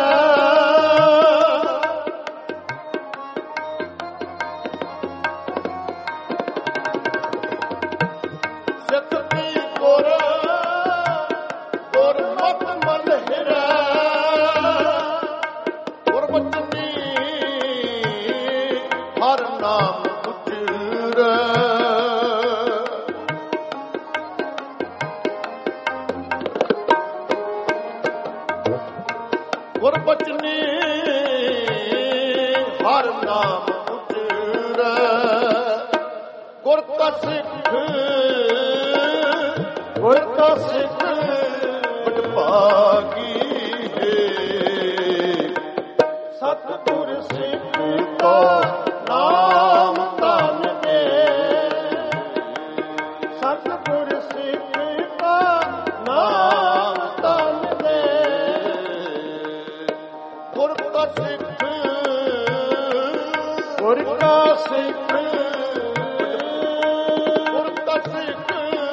ਗੁਰਬਚਨੀ ਹਰ ਨਾਮ ਉਚਰੈ। ਗੁਰ ਕਾ ਸਿੱਖ ਗੁਰ ਕਾ ਸਿੱਖ ਵਡਭਾਗੀ ਹੈ। ਸਤਿਗੁਰ ਸਿੱਖ ਕੋ ਨਾਮ ਧਨ ਦੇ, ਸਤਿਗੁਰ ਸਿੱਖ ਕੋ ਨਾਮ ਧਨ ਦੇ। ਗੁਰ ਕਾ ਸਿੱਖ ਗੁਰ ਕਾ ਸਿੱਖ ਗੁਰ ਕਾ ਸਿੱਖ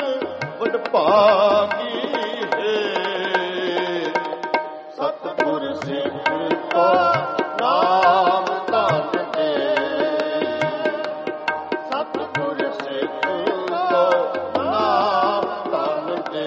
ਵਡਭਾਗੀ ਹੈ। ਸਤਿਗੁਰ ਸਿੱਖ ਕੋ ਨਾਮ ਧਨ ਦੇ, ਸਤਿਗੁਰ ਸਿੱਖ ਕੋ ਨਾਮ ਧਨ ਦੇ।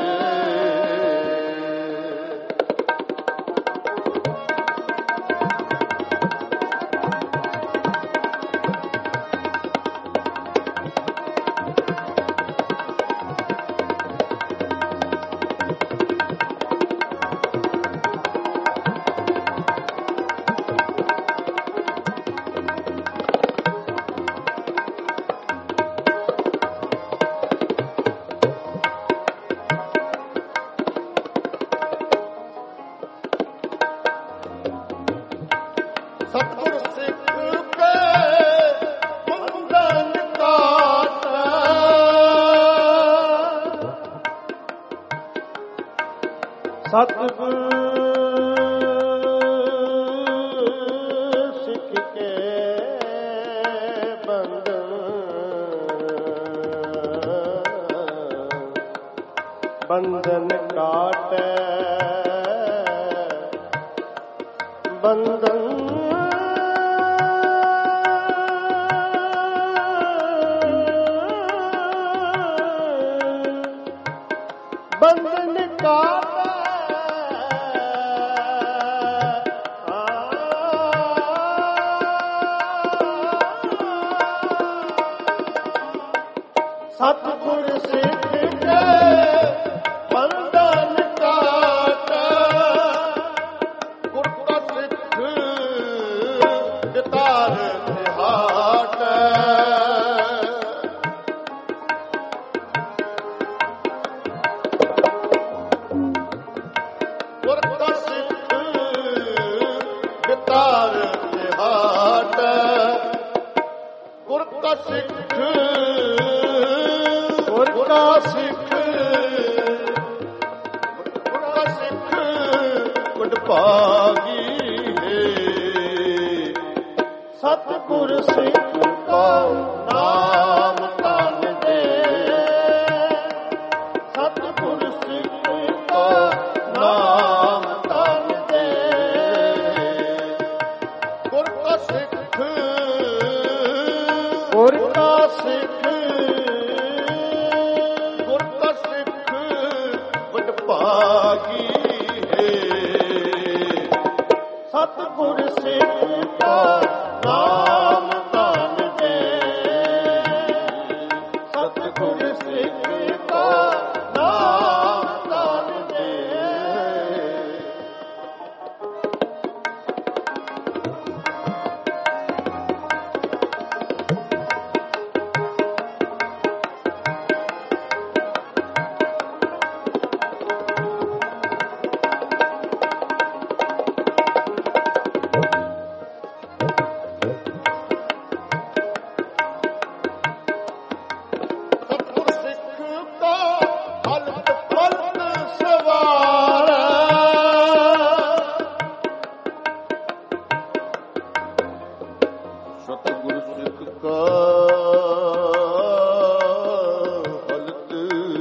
ਸਤਿਗੁਰ ਸਿੱਖ ਕੇ ਬੰਧਨ ਕਾਟੈ, ਸਤਿਗੁਰ ਸਿੱਖ ਕੇ ਬੰਧਨ ਬੰਧਨ ਕਾਟੈ, ਬੰਧਨ ਬੰਧਨ ਕਾਟੈ। ਸਤਿਗੁਰ ਸਿੱਖ ਕੇ ਬੰਧਨ ਕਾਟੈ। ਗੁਰ ਕਾ ਸਿੱਖ ਦਿਤਾਰ ਤਿਹਾਟੈ। ਕਾ ਸਿੱਖ ਗੁਰ ਕਾ ਸਿੱਖ ਗੁਰ ਕਾ ਸਿੱਖ ਗੁਣ ਭਾਗੀ ਹੈ। ਸਤਿਗੁਰ ਸਿੱਖ ਕਾ ਨਾਮ ਧਨ ਦੇ। ਸਤਿਗੁਰ ਸਿੱਖ ਕਾ ਨਾਮ ਧਨ ਦੇ। ਗੁਰ ਕਾ ਸਿੱਖ ਗੁਰ ਕਾ ਸਿੱਖ ਗੁਰ ਕਾ ਸਿੱਖ ਗੁਣ ਭਾਗੀ ਹੈ। ਸਤਿਗੁਰ ਸਿੱਖ ਕਾ ਨਾਮ ਧਨ ਦੇ। ਸਤਿਗੁਰ ਸਿੱਖ ਕਾ ਨਾਮ ਧਨ ਦੇ। ਸਤਿਗੁਰ ਸਿੱਖ ਕਾ ਹਲਤ ਪਲਤ ਸਵਾਰੈ। ਸਤਿਗੁਰ ਸਿੱਖ ਕਾ ਹਲਤ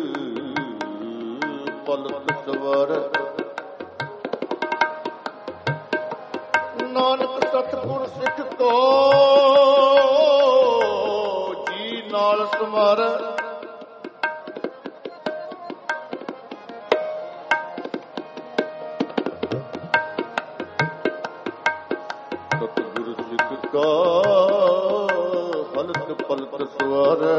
ਪਲਤ ਸਵਾਰੈ। ਨਾਨਕ ਸਤਿਗੁਰ ਸਿੱਖ ਕੋ ਜੀ ਨਾਲ ਸਮਾਰੈ। ਸਤਿਗੁਰ ਸਿੱਖ ਕਾ ਹਲਤ ਪਲਤ ਸਵਾਰੈ।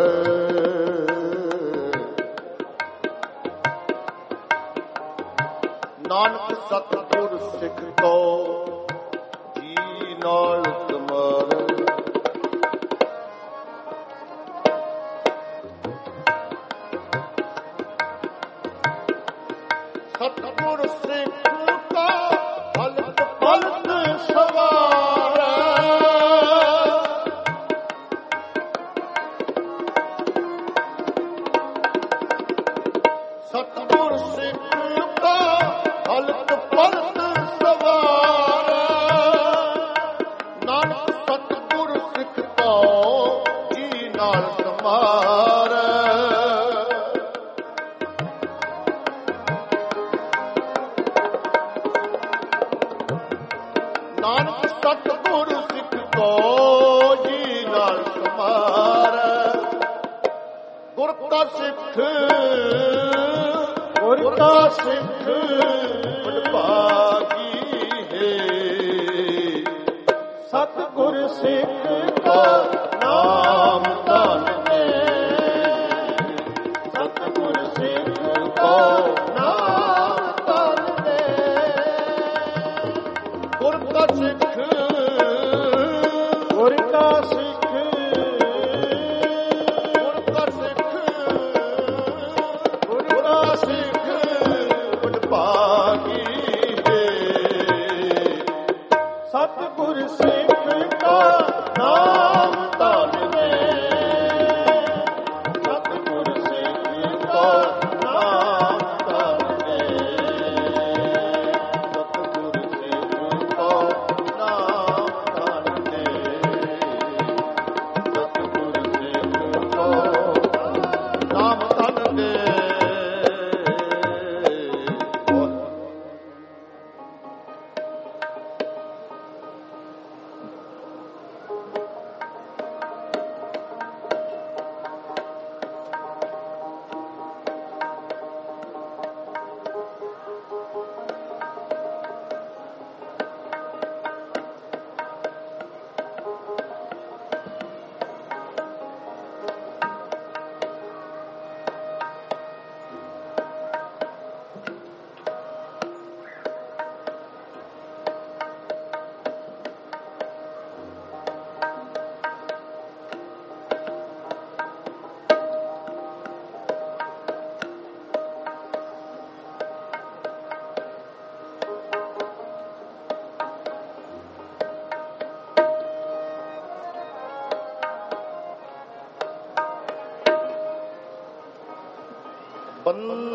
ਨਾਨਕ ਸਤਿਗੁਰ ਸਿੱਖ ਕੋ ਜੀ ਨਾਲ ਸਮਾਰੈ। ਸਤਿਗੁਰ ਸਿੱਖ ਕਾ ਹਲਤ ਪਲਤ ਸਵਾਰੈ। ਸਤਿਗੁਰ ਸਿੱਖ ਕਾ ਹਲਤ ਪਲਤ ਸਵਾਰੈ। ਨਾਨਕ ਸਤਿਗੁਰ ਸਿੱਖ ਕੋ ਜੀ ਨਾਲ ਸਮਾਰੈ। ਨਾਨਕ ਸਤਿਗੁਰ ਸਿੱਖ ਕੋ ਜੀ ਨਾਲ ਸਮਾਰੈ। ਗੁਰ ਕਾ ਸਿੱਖ ਗੁਰ ਕਾ ਸਿੱਖ ਗੁਣ ਭਾਗੀ ਹੈ। ਸਤਿਗੁਰ ਸਿੱਖ ਕਾ ਨਾਮ ਧਨ ਦੇ। ਸਤਿਗੁਰ ਸਿੱਖ ਕਾ ਨਾਮ ਧਨ ਦੇ। ਗੁਰ ਕਾ ਸਿੱਖ ਗੁਰ ਕਾ ਸਿੱਖ ਗੁਰ ਕਾ ਸਿੱਖ ਗੁਰ ਕਾ ਸਿੱਖ ਗੁਣ ਭਾਗੀ ਹੈ। ਸਤਿਗੁਰ ਸਿੱਖ ਕਾ ਨਾਮ ਧਨ ਦੇ।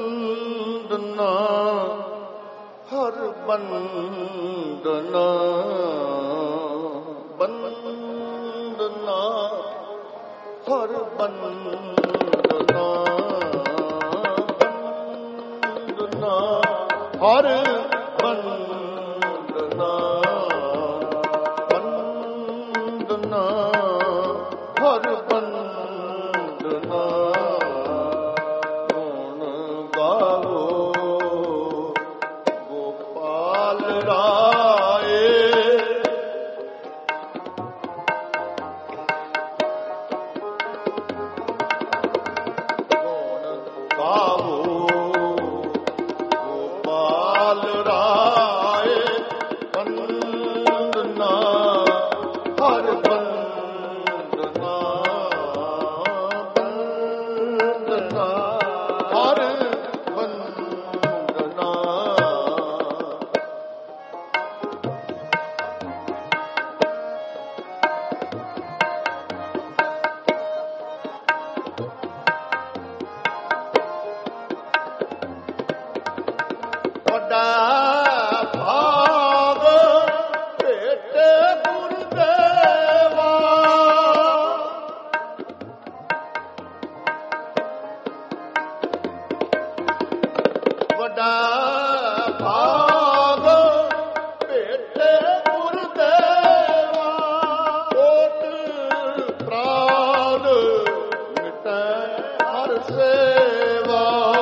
ਬੰਦਨਾ ਹਰ ਬੰਦਨਾ ਬੰਦਨਾ ਹਰ ਬੰਦਨਾ ਬੰਦਨਾ ਹਰ ਬੰਦਨਾ ਬੰਦਨਾ ਹਰ ਬੰਦਨਾ ਗੁਣ ਗਾਵੋ ਗੋਪਾਲ ਰਾਏ ਗੁਣ ਗਾਵੋ ਗੋਪਾਲ ਰਾਏ ਬੰਦਨਾ ਹਰ ਬੰਦਨਾ ਬੰਦਨਾ ਹਰ ਬੰਦਨਾ ਵੱਡਾ ਭਾਗ ਭੇਟੇ ਗੁਰਦੇਵਾ ਵੱਡਾ ਭਾਗ ਭੇਟੇ ਗੁਰਦੇਵਾ ਕੋਟ ਪ੍ਰਾਨ ਮਿਟੈ ਹਰ ਸੇਵਾ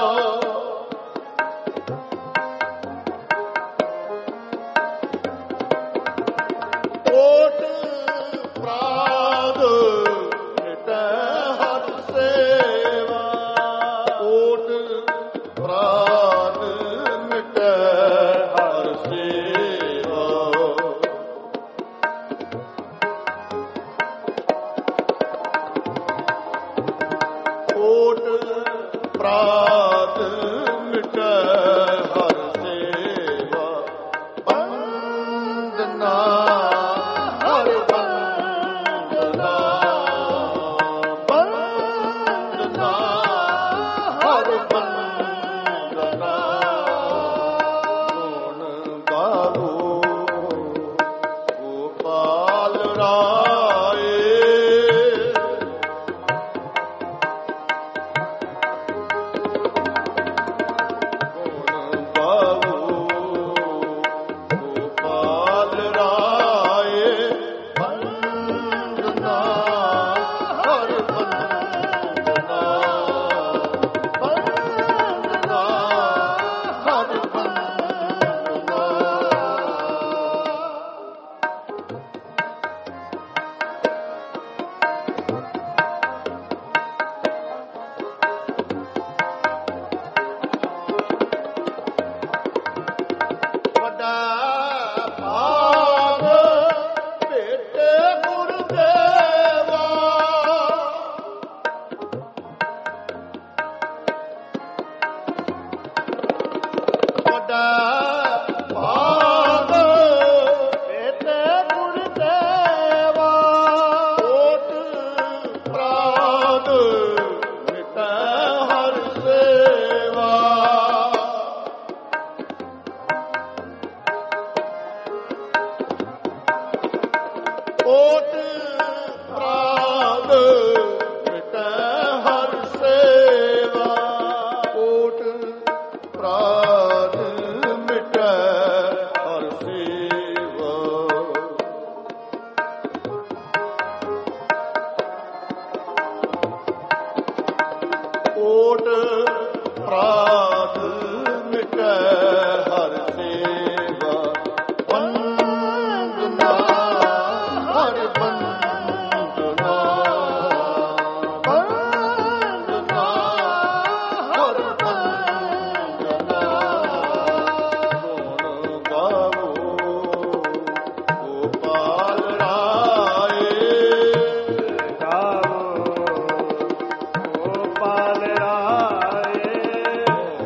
ਕੋਟ ਪ੍ਰਾਨ ਮਿਟੈ ਹਰ ਸੇਵਾ ਕੋਟ ਪ੍ਰਾਨ ਮਿਟੈ ਹਰ ਸੇਵਾ ਕੋਟ ਪ੍ਰਾਨ ਮਿਟੈ ਹਰ ਸੇਵਾ ਬੰਦਨਾ ਹਰ ਬੰਦਨਾ ਬੰਦਨਾ ਹਰ ਬੰਦਨਾ ਗੁਣ ਗਾਵੋ ਗੋਪਾਲ ਰਾਏ ਗੁਣ ਗਾਵੋ ਗੋਪਾਲ ਰਾਏ ਬੰਦਨਾ ਹਰ ਬੰਦਨਾ ਬੰਦਨਾ ਹਰ ਬੰਦਨਾ ਵੱਡਾ ਭਾਗ ਭੇਟੇ ਗੁਰਦੇਵਾ ਵੱਡਾ ਭਾਗ ਭੇਟੇ ਗੁਰਦੇਵਾ ਕੋਟ ਪ੍ਰਾਨ ਮਿਟੈ ਹਰ ਸੇਵਾ ਕੋਟ ਪ੍ਰਾਨ ਮਿਟੈ ਹਰ ਸੇਵਾ ਕੋਟ ਪ੍ਰਾਨ ਮਿਟੈ ਹਰ ਸੇਵਾ ਕੋਟ ਪ੍ਰਾਨ ਮਿਟੈ ਹਰ ਸੇਵਾ ਬੰਦਨਾ ਹਰ ਬੰਦਨਾ ਬੰਦਨਾ ਹਰ ਬੰਦਨਾ ਗੁਣ ਗਾਵੋ ਗੋਪਾਲ ਰਾਏ ਗਾਵੋ ਗੋਪਾਲ ਰਾਏ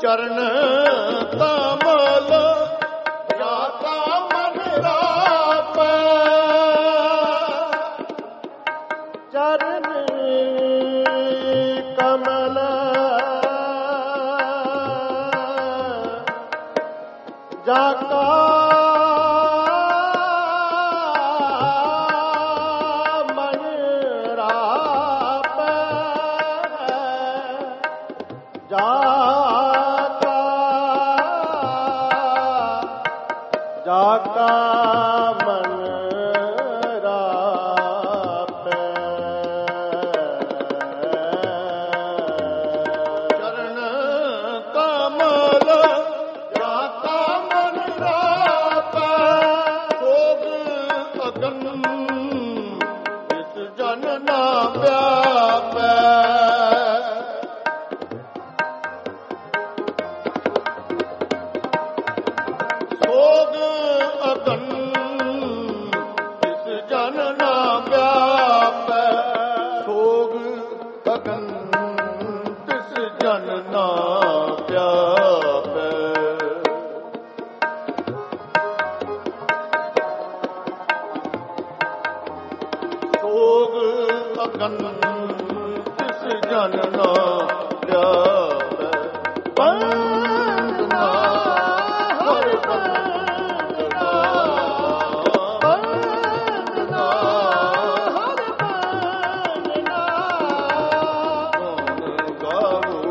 ਚਰਨ ਕਮਲ ਜਾਤਾ ਮਨ ਰਾਪੈ ਚਰਨ ਕਮਲ ਜਾਕਾ ਮਨ ਰਾਪੈ ਜਾਕਾ ਜਾਕਾ ਮਨ ਰਾਪੈ ਚਰਨ ਕਮਲ ਜਾਤਾ ਮਨ ਰਾਪੈ ਸੋਗ ਅਗਨ ਇਸ ਜਨ ਨਾ ਵਿਆਪੈ ਸੋਗ ਅਗਨ ਇਸ ਜਨ ਨਾ ਵਿਆਪੈ ਸੋਗ ਅਗਨ ਤਿਸ ਜਨ ਨਾ ਵਿਆਪੈ ਸੋਗ ਅਗਨ ਤਿਸ ਜਨ ਨਾ ਵਿਆਪੈ ਬੰਦਨਾ ਹਰ ਬੰਦਨਾ ਬੰਦਨਾ ਹਰ ਬੰਦਨਾ ਗੁਣ ਗਾਵੋ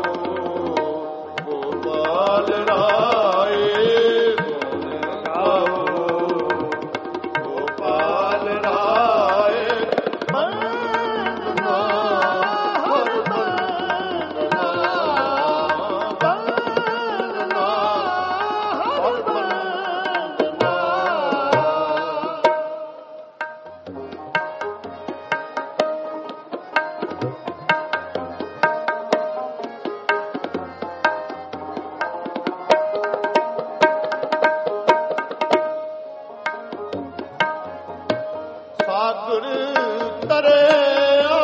ਗੋਪਾਲ ਰਾਏ ਗੁਣ ਗਾਵੋ ਗੋਪਾਲ ਰਾਏ ਬੰਦਨਾ ਹਰ ਬੰਦਨਾ ਬੰਦਨਾ ਹਰ ਬੰਦਨਾ ਸਾਗਰ ਤਰਿਆ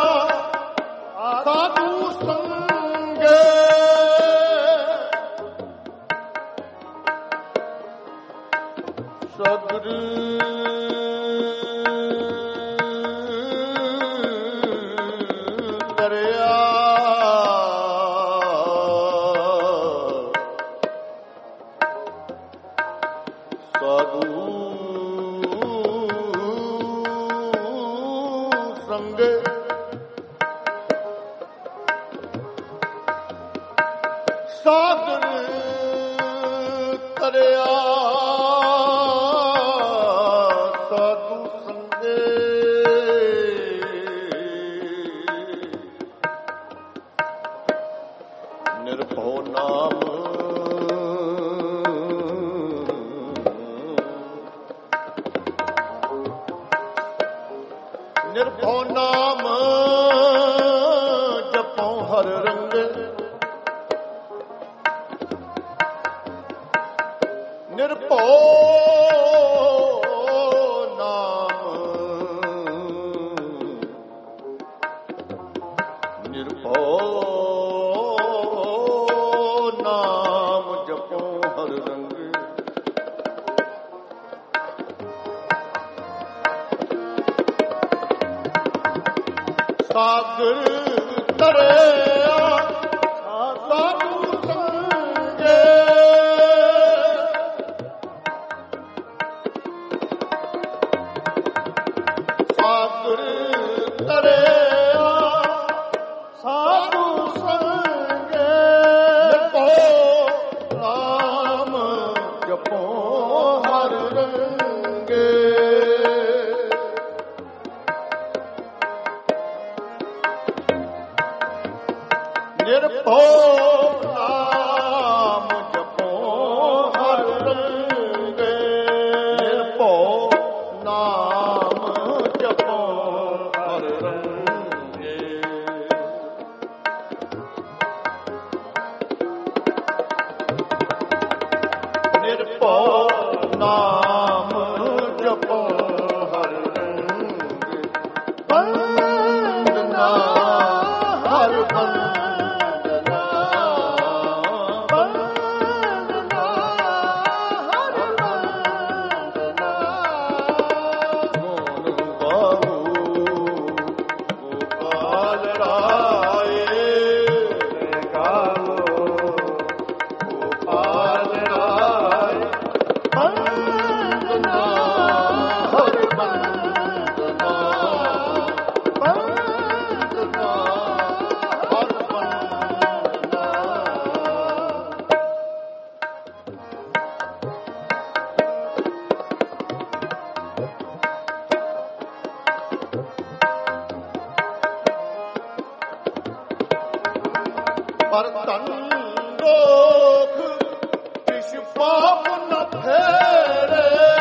ਸਾਧੂ ਸੰਗੇ ਸਾਗਰ ਤਰਿਆ ਸਾਧੂ ਸੰਗੇ ਸਾਗਰ ਤਰਿਆ ਸਾਧੂ ਸੰਗੇ ਨਿਰਭਉ ਨਾਮ ਨਿਰਭਉ ਨਾਮ ਜਪਉ ਹਰ ਰੰਗੇ ਨਿਰਭਉ ਨਾਮ ਨਿਰਭਉ ਨਾਮ ਜਪਉ ਹਰ ਰੰਗੇ ਸਾਗਰ ਤਰਿਆ ਸਾਧੂ ਸੰਗੇ ਸਾਗਰ ਤਰਿਆ ਸਾਧੂ ਸੰਗੇ ਨਿਰਭਉ ਨਾਮ ਜਪੋ ਹਰ ਰੰਗੇ ਨਿਰਭਉ ਨਾਮ ਜਪੋ ਹਰ ਰੰਗੇ ਨਿਰਭਉ ਨਾਮ ਜਪੋ ਹਰ ਰੰਗੇ ਨਿਰਭਉ ਪਾਪ ਨ ਫੇਰੇ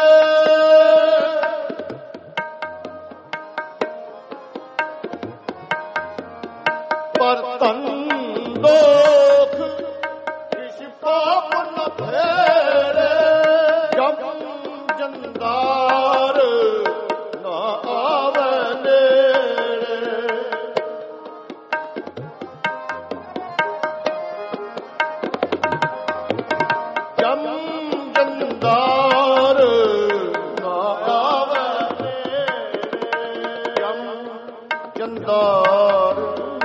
ਪਰ ਧਨ ਦੋਖ ਕਿਛ ਪਾਪ ਨ ਫੇਰੇ ਜਮ ਜੰਦਾਰ ਨਾ ਆਵੇ ਨੇੜੇ ਜਮ ਜੰਦਾਰ ਨਾ ਆਵੇ ਨੇੜੇ ਜਮ ਜੰਦਾਰ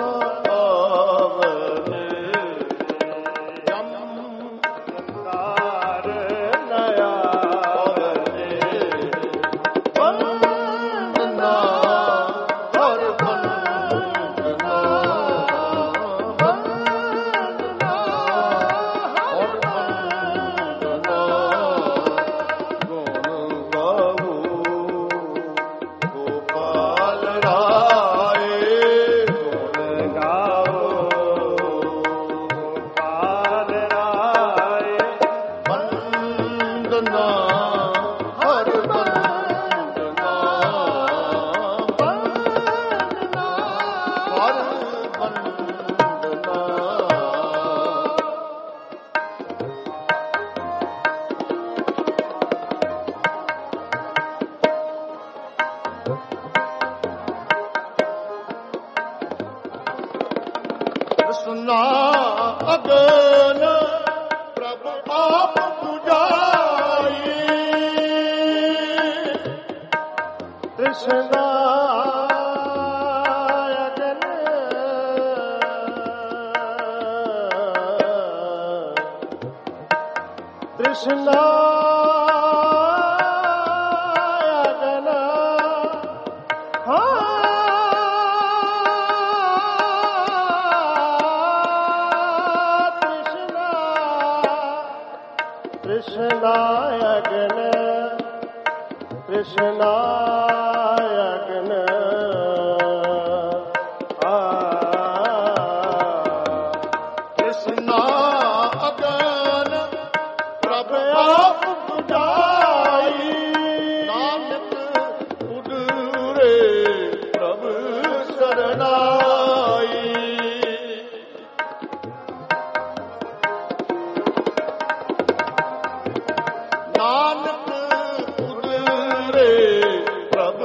ਸੁਨਾ ਅਗਨ ਪ੍ਰਭ ਆਪ ਪੁਜਾਈ ਕ੍ਰਿਸ਼ਨਾ ਅਗਨ ਕ੍ਰਿਸ਼ਨਾ ਅਗਨ ਹਾਂ Krishna Agna Krishna Agna Krishna Agna Prabh aap pujai Nanak udure Prabh saranai Nanak ਉਦਰੇ ਪ੍ਰਭ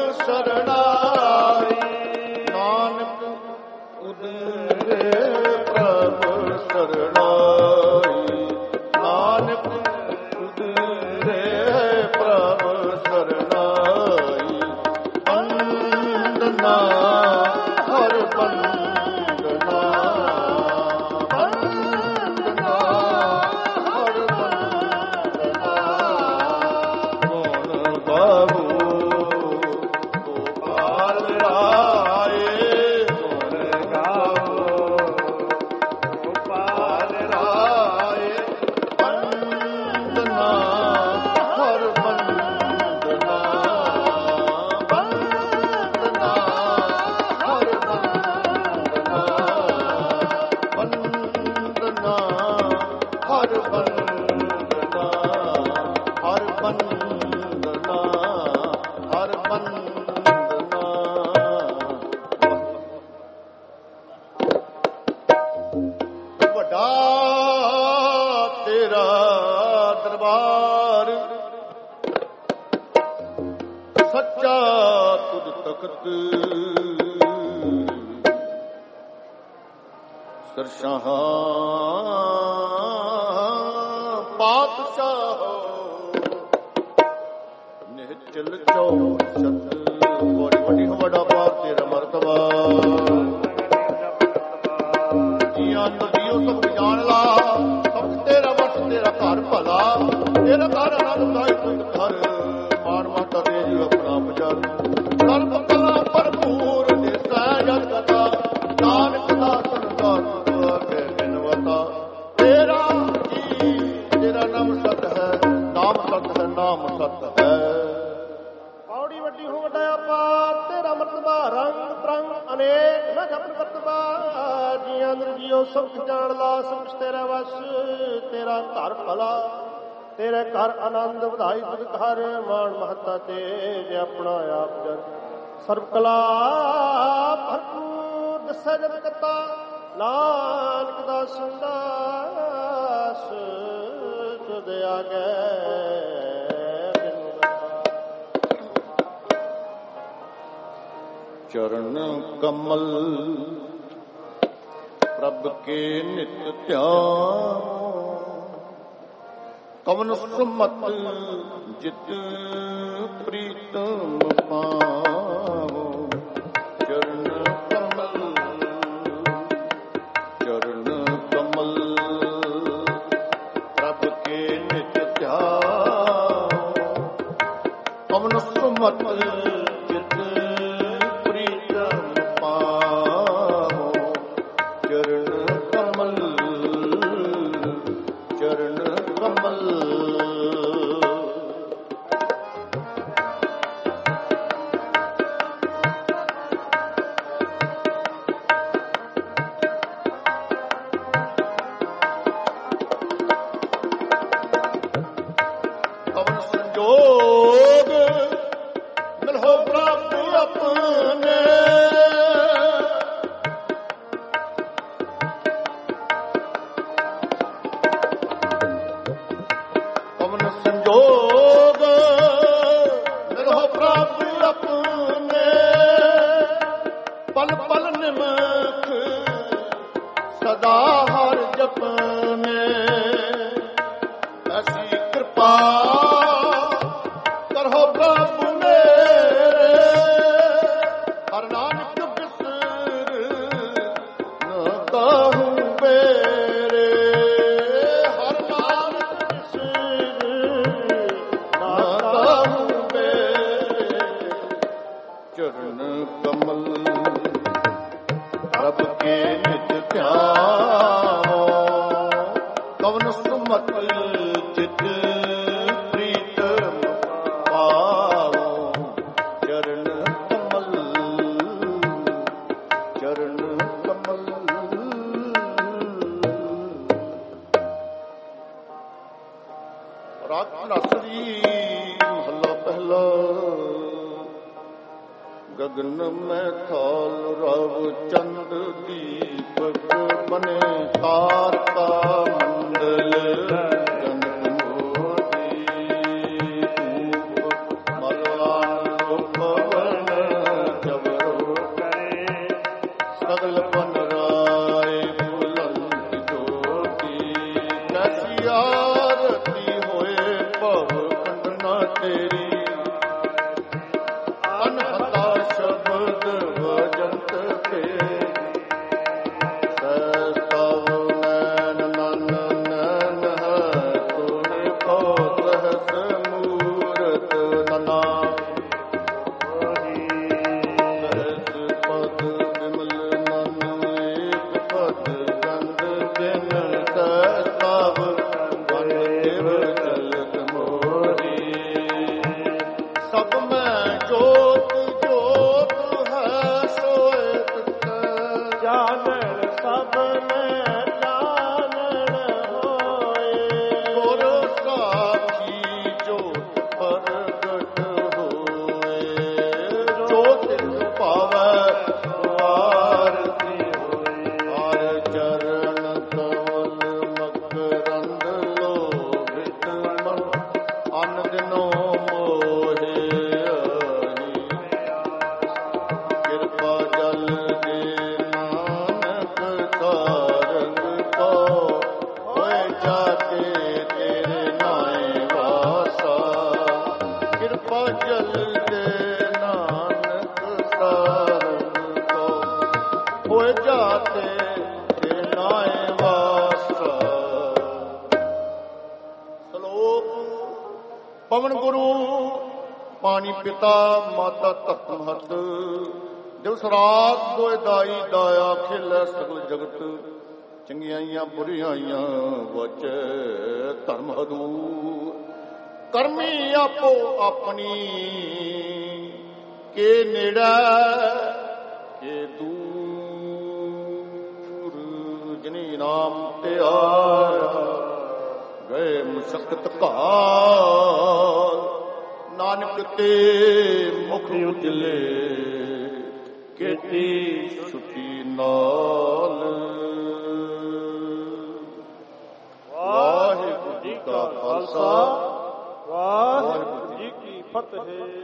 ਸਰਣਾਈ ਨਾਨਕ ਉਦਰੇ ਪ੍ਰਭ ਸਰਣਾਈ ਨਾਨਕ ਉਦਰੇ ਪ੍ਰਭ ਸਰਣਾਈ ਬੰਦਨਾ ਹਰ ਬੰਦਨਾ ਬੰਦਨਾ ਹਰ ਬੰਦਨਾ ਬਾਬੂ ਗੋਪਾਲ ਰਾਏ ਗੁਣ ਗਾਵੋ ਗੋਪਾਲ ਰਾਏ ਬੰਦਨਾ ਹਰ ਬੰਦਨਾ ਬੰਦਨਾ ਹਰ ਬੰਦਨਾ ਬੰਦਨਾ ਹਰ ਬੰਦਨਾ ਹਰ ਬੰਦਨਾ ਹਰ ਬੰਦਨਾ ਵੱਡਾ ਤੇਰਾ ਦਰਬਾਰ ਸੱਚਾ ਤੁਧ ਤਖਤ ਸਰਸ਼ਾਹ ਪਾਤਸ਼ਾਹ ਨਿਹਚਲ ਚੌਸ਼ਤ ਬੜੀ ਵੱਡੀ ਵੱਡਾ ਪਾਰ ਤੇਰਾ ਮਰਤਬਾ ਜੀਆਂ ਨਦੀਓ ਸਭ ਜਾਣ ਲਾ ਸਭ ਤੇਰਾ ਵਸ ਤੇਰਾ ਘਰ ਭਲਾ ਤੇਰਾ ਘਰ ਆਨੰਦਾਈ ਤੁਧ ਘਰ ਮਾਨ ਮਾਤਾ ਤੇਰੀ ਆਪਣਾ ਬਚਨ ਸਰਬ ਕਲਾ ਭਰਪੂਰ ਦੇਸਾ ਜਗ ਕਥਾ ਨਾਨਕ ਦਾਸਨ ਦਾ ਕੇ ਬਿਨਵਤਾ ਤੇਰਾ ਜੀ ਤੇਰਾ ਨਾਮ ਸਤ ਹੈ ਨਾਮ ਸਤ ਹੈ ਨਾਮ ਸਤ ਹੈ ਪੌੜੀ ਵੱਡੀ ਹੋ ਵੱਡਾ ਅਪਾਰ ਤੇਰਾ ਮਰਤਬਾ ਰੰਗ ਪ੍ਰੰਗ ਅਨੇਕ ਨਾ ਜਪਨ ਕਰਤਬਾ ਜੀਆਂ ਨੂੰ ਜੀਓ ਸਭ ਜਾਣ ਲਾ ਸਭ ਤੇਰਾ ਵਸ ਤੇਰਾ ਘਰ ਭਲਾ ਤੇਰੇ ਘਰ ਆਨੰਦ ਵਧਾਈ ਤੁਧ ਘਰ ਮਾਣ ਮਹੱਤਾ ਤੇਜ ਆਪਣਾ ਆਪ ਜਨ ਸਰਬ ਕਲਾ ਭਰਪੂਰ ਦਸੈ ਜਨ ਕਤਾ ਨਾਨਕ ਦਾ ਸੰਦਾਸ ਤੁਧ ਆਗੇ ਚਰਨ ਕਮਲ ਪ੍ਰਭ ਕੇ ਨਿਤ ਧਿਆਨ ਕਵਨ ਸੁਮਤ ਜਿਤ ਪ੍ਰੀਤਮ ਪਾਵੋ ਚਰਨ ਕਮਲ ਚਰਨ ਕਮਲ ਪ੍ਰਭ ਕੇ ਨਿਤ ਧਿਆਨ ਕਵਨ ਸੁਮਤ ਜਿਤ ਪ੍ਰੀਤਮ ਪਾਵੋ ਚਰਨ ਕਮਲ ਚਰਨ ਕਮਲ ਕਵਨ ਸੰਜੋਗ ਮਿਲੋ ਪ੍ਰਭ ਆਪਣੇ ਕਵਨ ਸੰਜੋਗ ਮਿਲੋ ਪ੍ਰਭ ਆਪਣੇ ਪਲ ਪਲ ਨਿਮਖ ਸਦਾ ਹਰ ਜਪਨੇ ਐਸੀ ਕਿਰਪਾ ਕਰੋ ਪ੍ਰਭ ਮੇਰੇ ਹਰ ਨਾਨਕ ਬਿਸਰ ਨ ਕਾਹੂ ਬੇਰੇ ਹਰ ਨਾਨਕ ਬਿਸਰ ਨ ਕਾਹੂ ਬੇਰੇ ਚਰਨ ਕਮਲ ਪ੍ਰਭ ਕੇ ਨਿਤ ਧਿਆਨੋ ਕਵਨ ਸੁਮਤ ਜਿਤ ਪ੍ਰੀਤਮ ਪਾਵੋ ਚਰਨ ਕਮਲ ਚਰਨ ਕਮਲ ਰਾਗ ਨਸਰੀ ਮਹੱਲਾ ਪਹਿਲਾ ਗਗਨ ਮੈਂ ਥਾਲ ਰਵ ਚੰਦ ਦੀਪਕ ਬਨੇ ਤਾਰਕਾ ਮੰਡਲ ਜਨਮ ਮੋਦੀ ਧੂਪ ਮਲਵਾਨ ਪਵਨ ਜਬਰੋ ਕਰੇ ਸਗਲ ਬਨ ਰਾਏ ਬੁਲੰਦ ਜੋਤੀ ਕੈਸੀ ਆਰਤੀ ਹੋਏ ਭਵ ਖੰਡਨਾ ਤੇਰੀ ਅਨਹਤਾ ਸ਼ਬਦ ਵਜੰਤ ਤੇ ਸਤਵ ਨੈਣ ਨਨ ਨੈਣ ਹੈ ਤੁਨ ਕੋ ਸਹਸ ਮੂਰਤ ਨਨਾ ਸਹਸ ਪਦ ਵਿਮਲ ਨਨ ਏਕ ਪਦ ਗੰਧ ਬਿਨ ਸਤਵ ਵਨ ਦੇਵ ਚਲਤ ਮੋਰੀ ਸਭ ਮੈਂ ਜੋਤ ਜੋਤ ਹੈ ਸੋਏ ਤਤ ਜਾਣਨ ਸਭ ਮੈਂ ਜਾਣਨ ਹੋਏ ਗੁਰ ਸਾਖੀ ਜੋਤ ਪ੍ਰਗਟ ਹੋਏ ਜੋ ਤਿਸ ਪਾਵੈ ਆਰਤੀ ਹੋਏ ਹਰ ਚਰਨ ਕਮਲ ਮਕਰੰਦ ਲੋਭਿਤ ਮਨ ਅਨ ਦਿਨੋ ਮੋਹਿ ਕਿਰਪਾ ਜਲ ਦੇ ਨਾਨਕ ਸਾਰੰਗ ਕੋ ਹੋਏ ਜਾ ਕੇ ਤੇਰੇ ਨਾਏ ਵਾਸਾ ਕਿਰਪਾ ਜਲ ਦੇ ਨਾਨਕ ਸਾਰੰਗ ਕੋ ਹੋਏ ਜਾ ਕੇ ਤੇਰੇ ਨਾਏ ਵਾਸਾ ਸ਼ਲੋਕ ਪਵਨ ਗੁਰੂ ਪਾਣੀ ਪਿਤਾ ਮਾਤਾ ਧਰਤ ਮਹਤ ਦਿਵਸ ਰਾਤ ਦੋਇ ਦਾਈ ਦਾਇਆ ਖੇਲੇ ਸਗਲ ਜਗਤ ਚੰਗਿਆਈਆਂ ਬੁਰੀਆਈਆਂ ਵਚ ਧਰਮ ਹਦੂਰ ਕਰਮੀ ਆਪੋ ਆਪਣੀ ਕੇ ਨੇੜਾ ਕੇ ਦੂਰ ਜਿਨੀ ਨਾਮ ਤੇ ਆਇਆ ਗਏ ਮੁਸ਼ਕਤ ਘਾਲ ਨਾਨਕ ਤੇ ਮੁਖ ਉਜਲੇ ਕੀਤੀ ਸੁਖੀ ਨਾਲ। ਵਾਹਿਗੁਰੂ ਜੀ ਕਾ ਖਾਲਸਾ ਵਾਹਿਗੁਰੂ ਜੀ ਕੀ ਫਤਿਹ।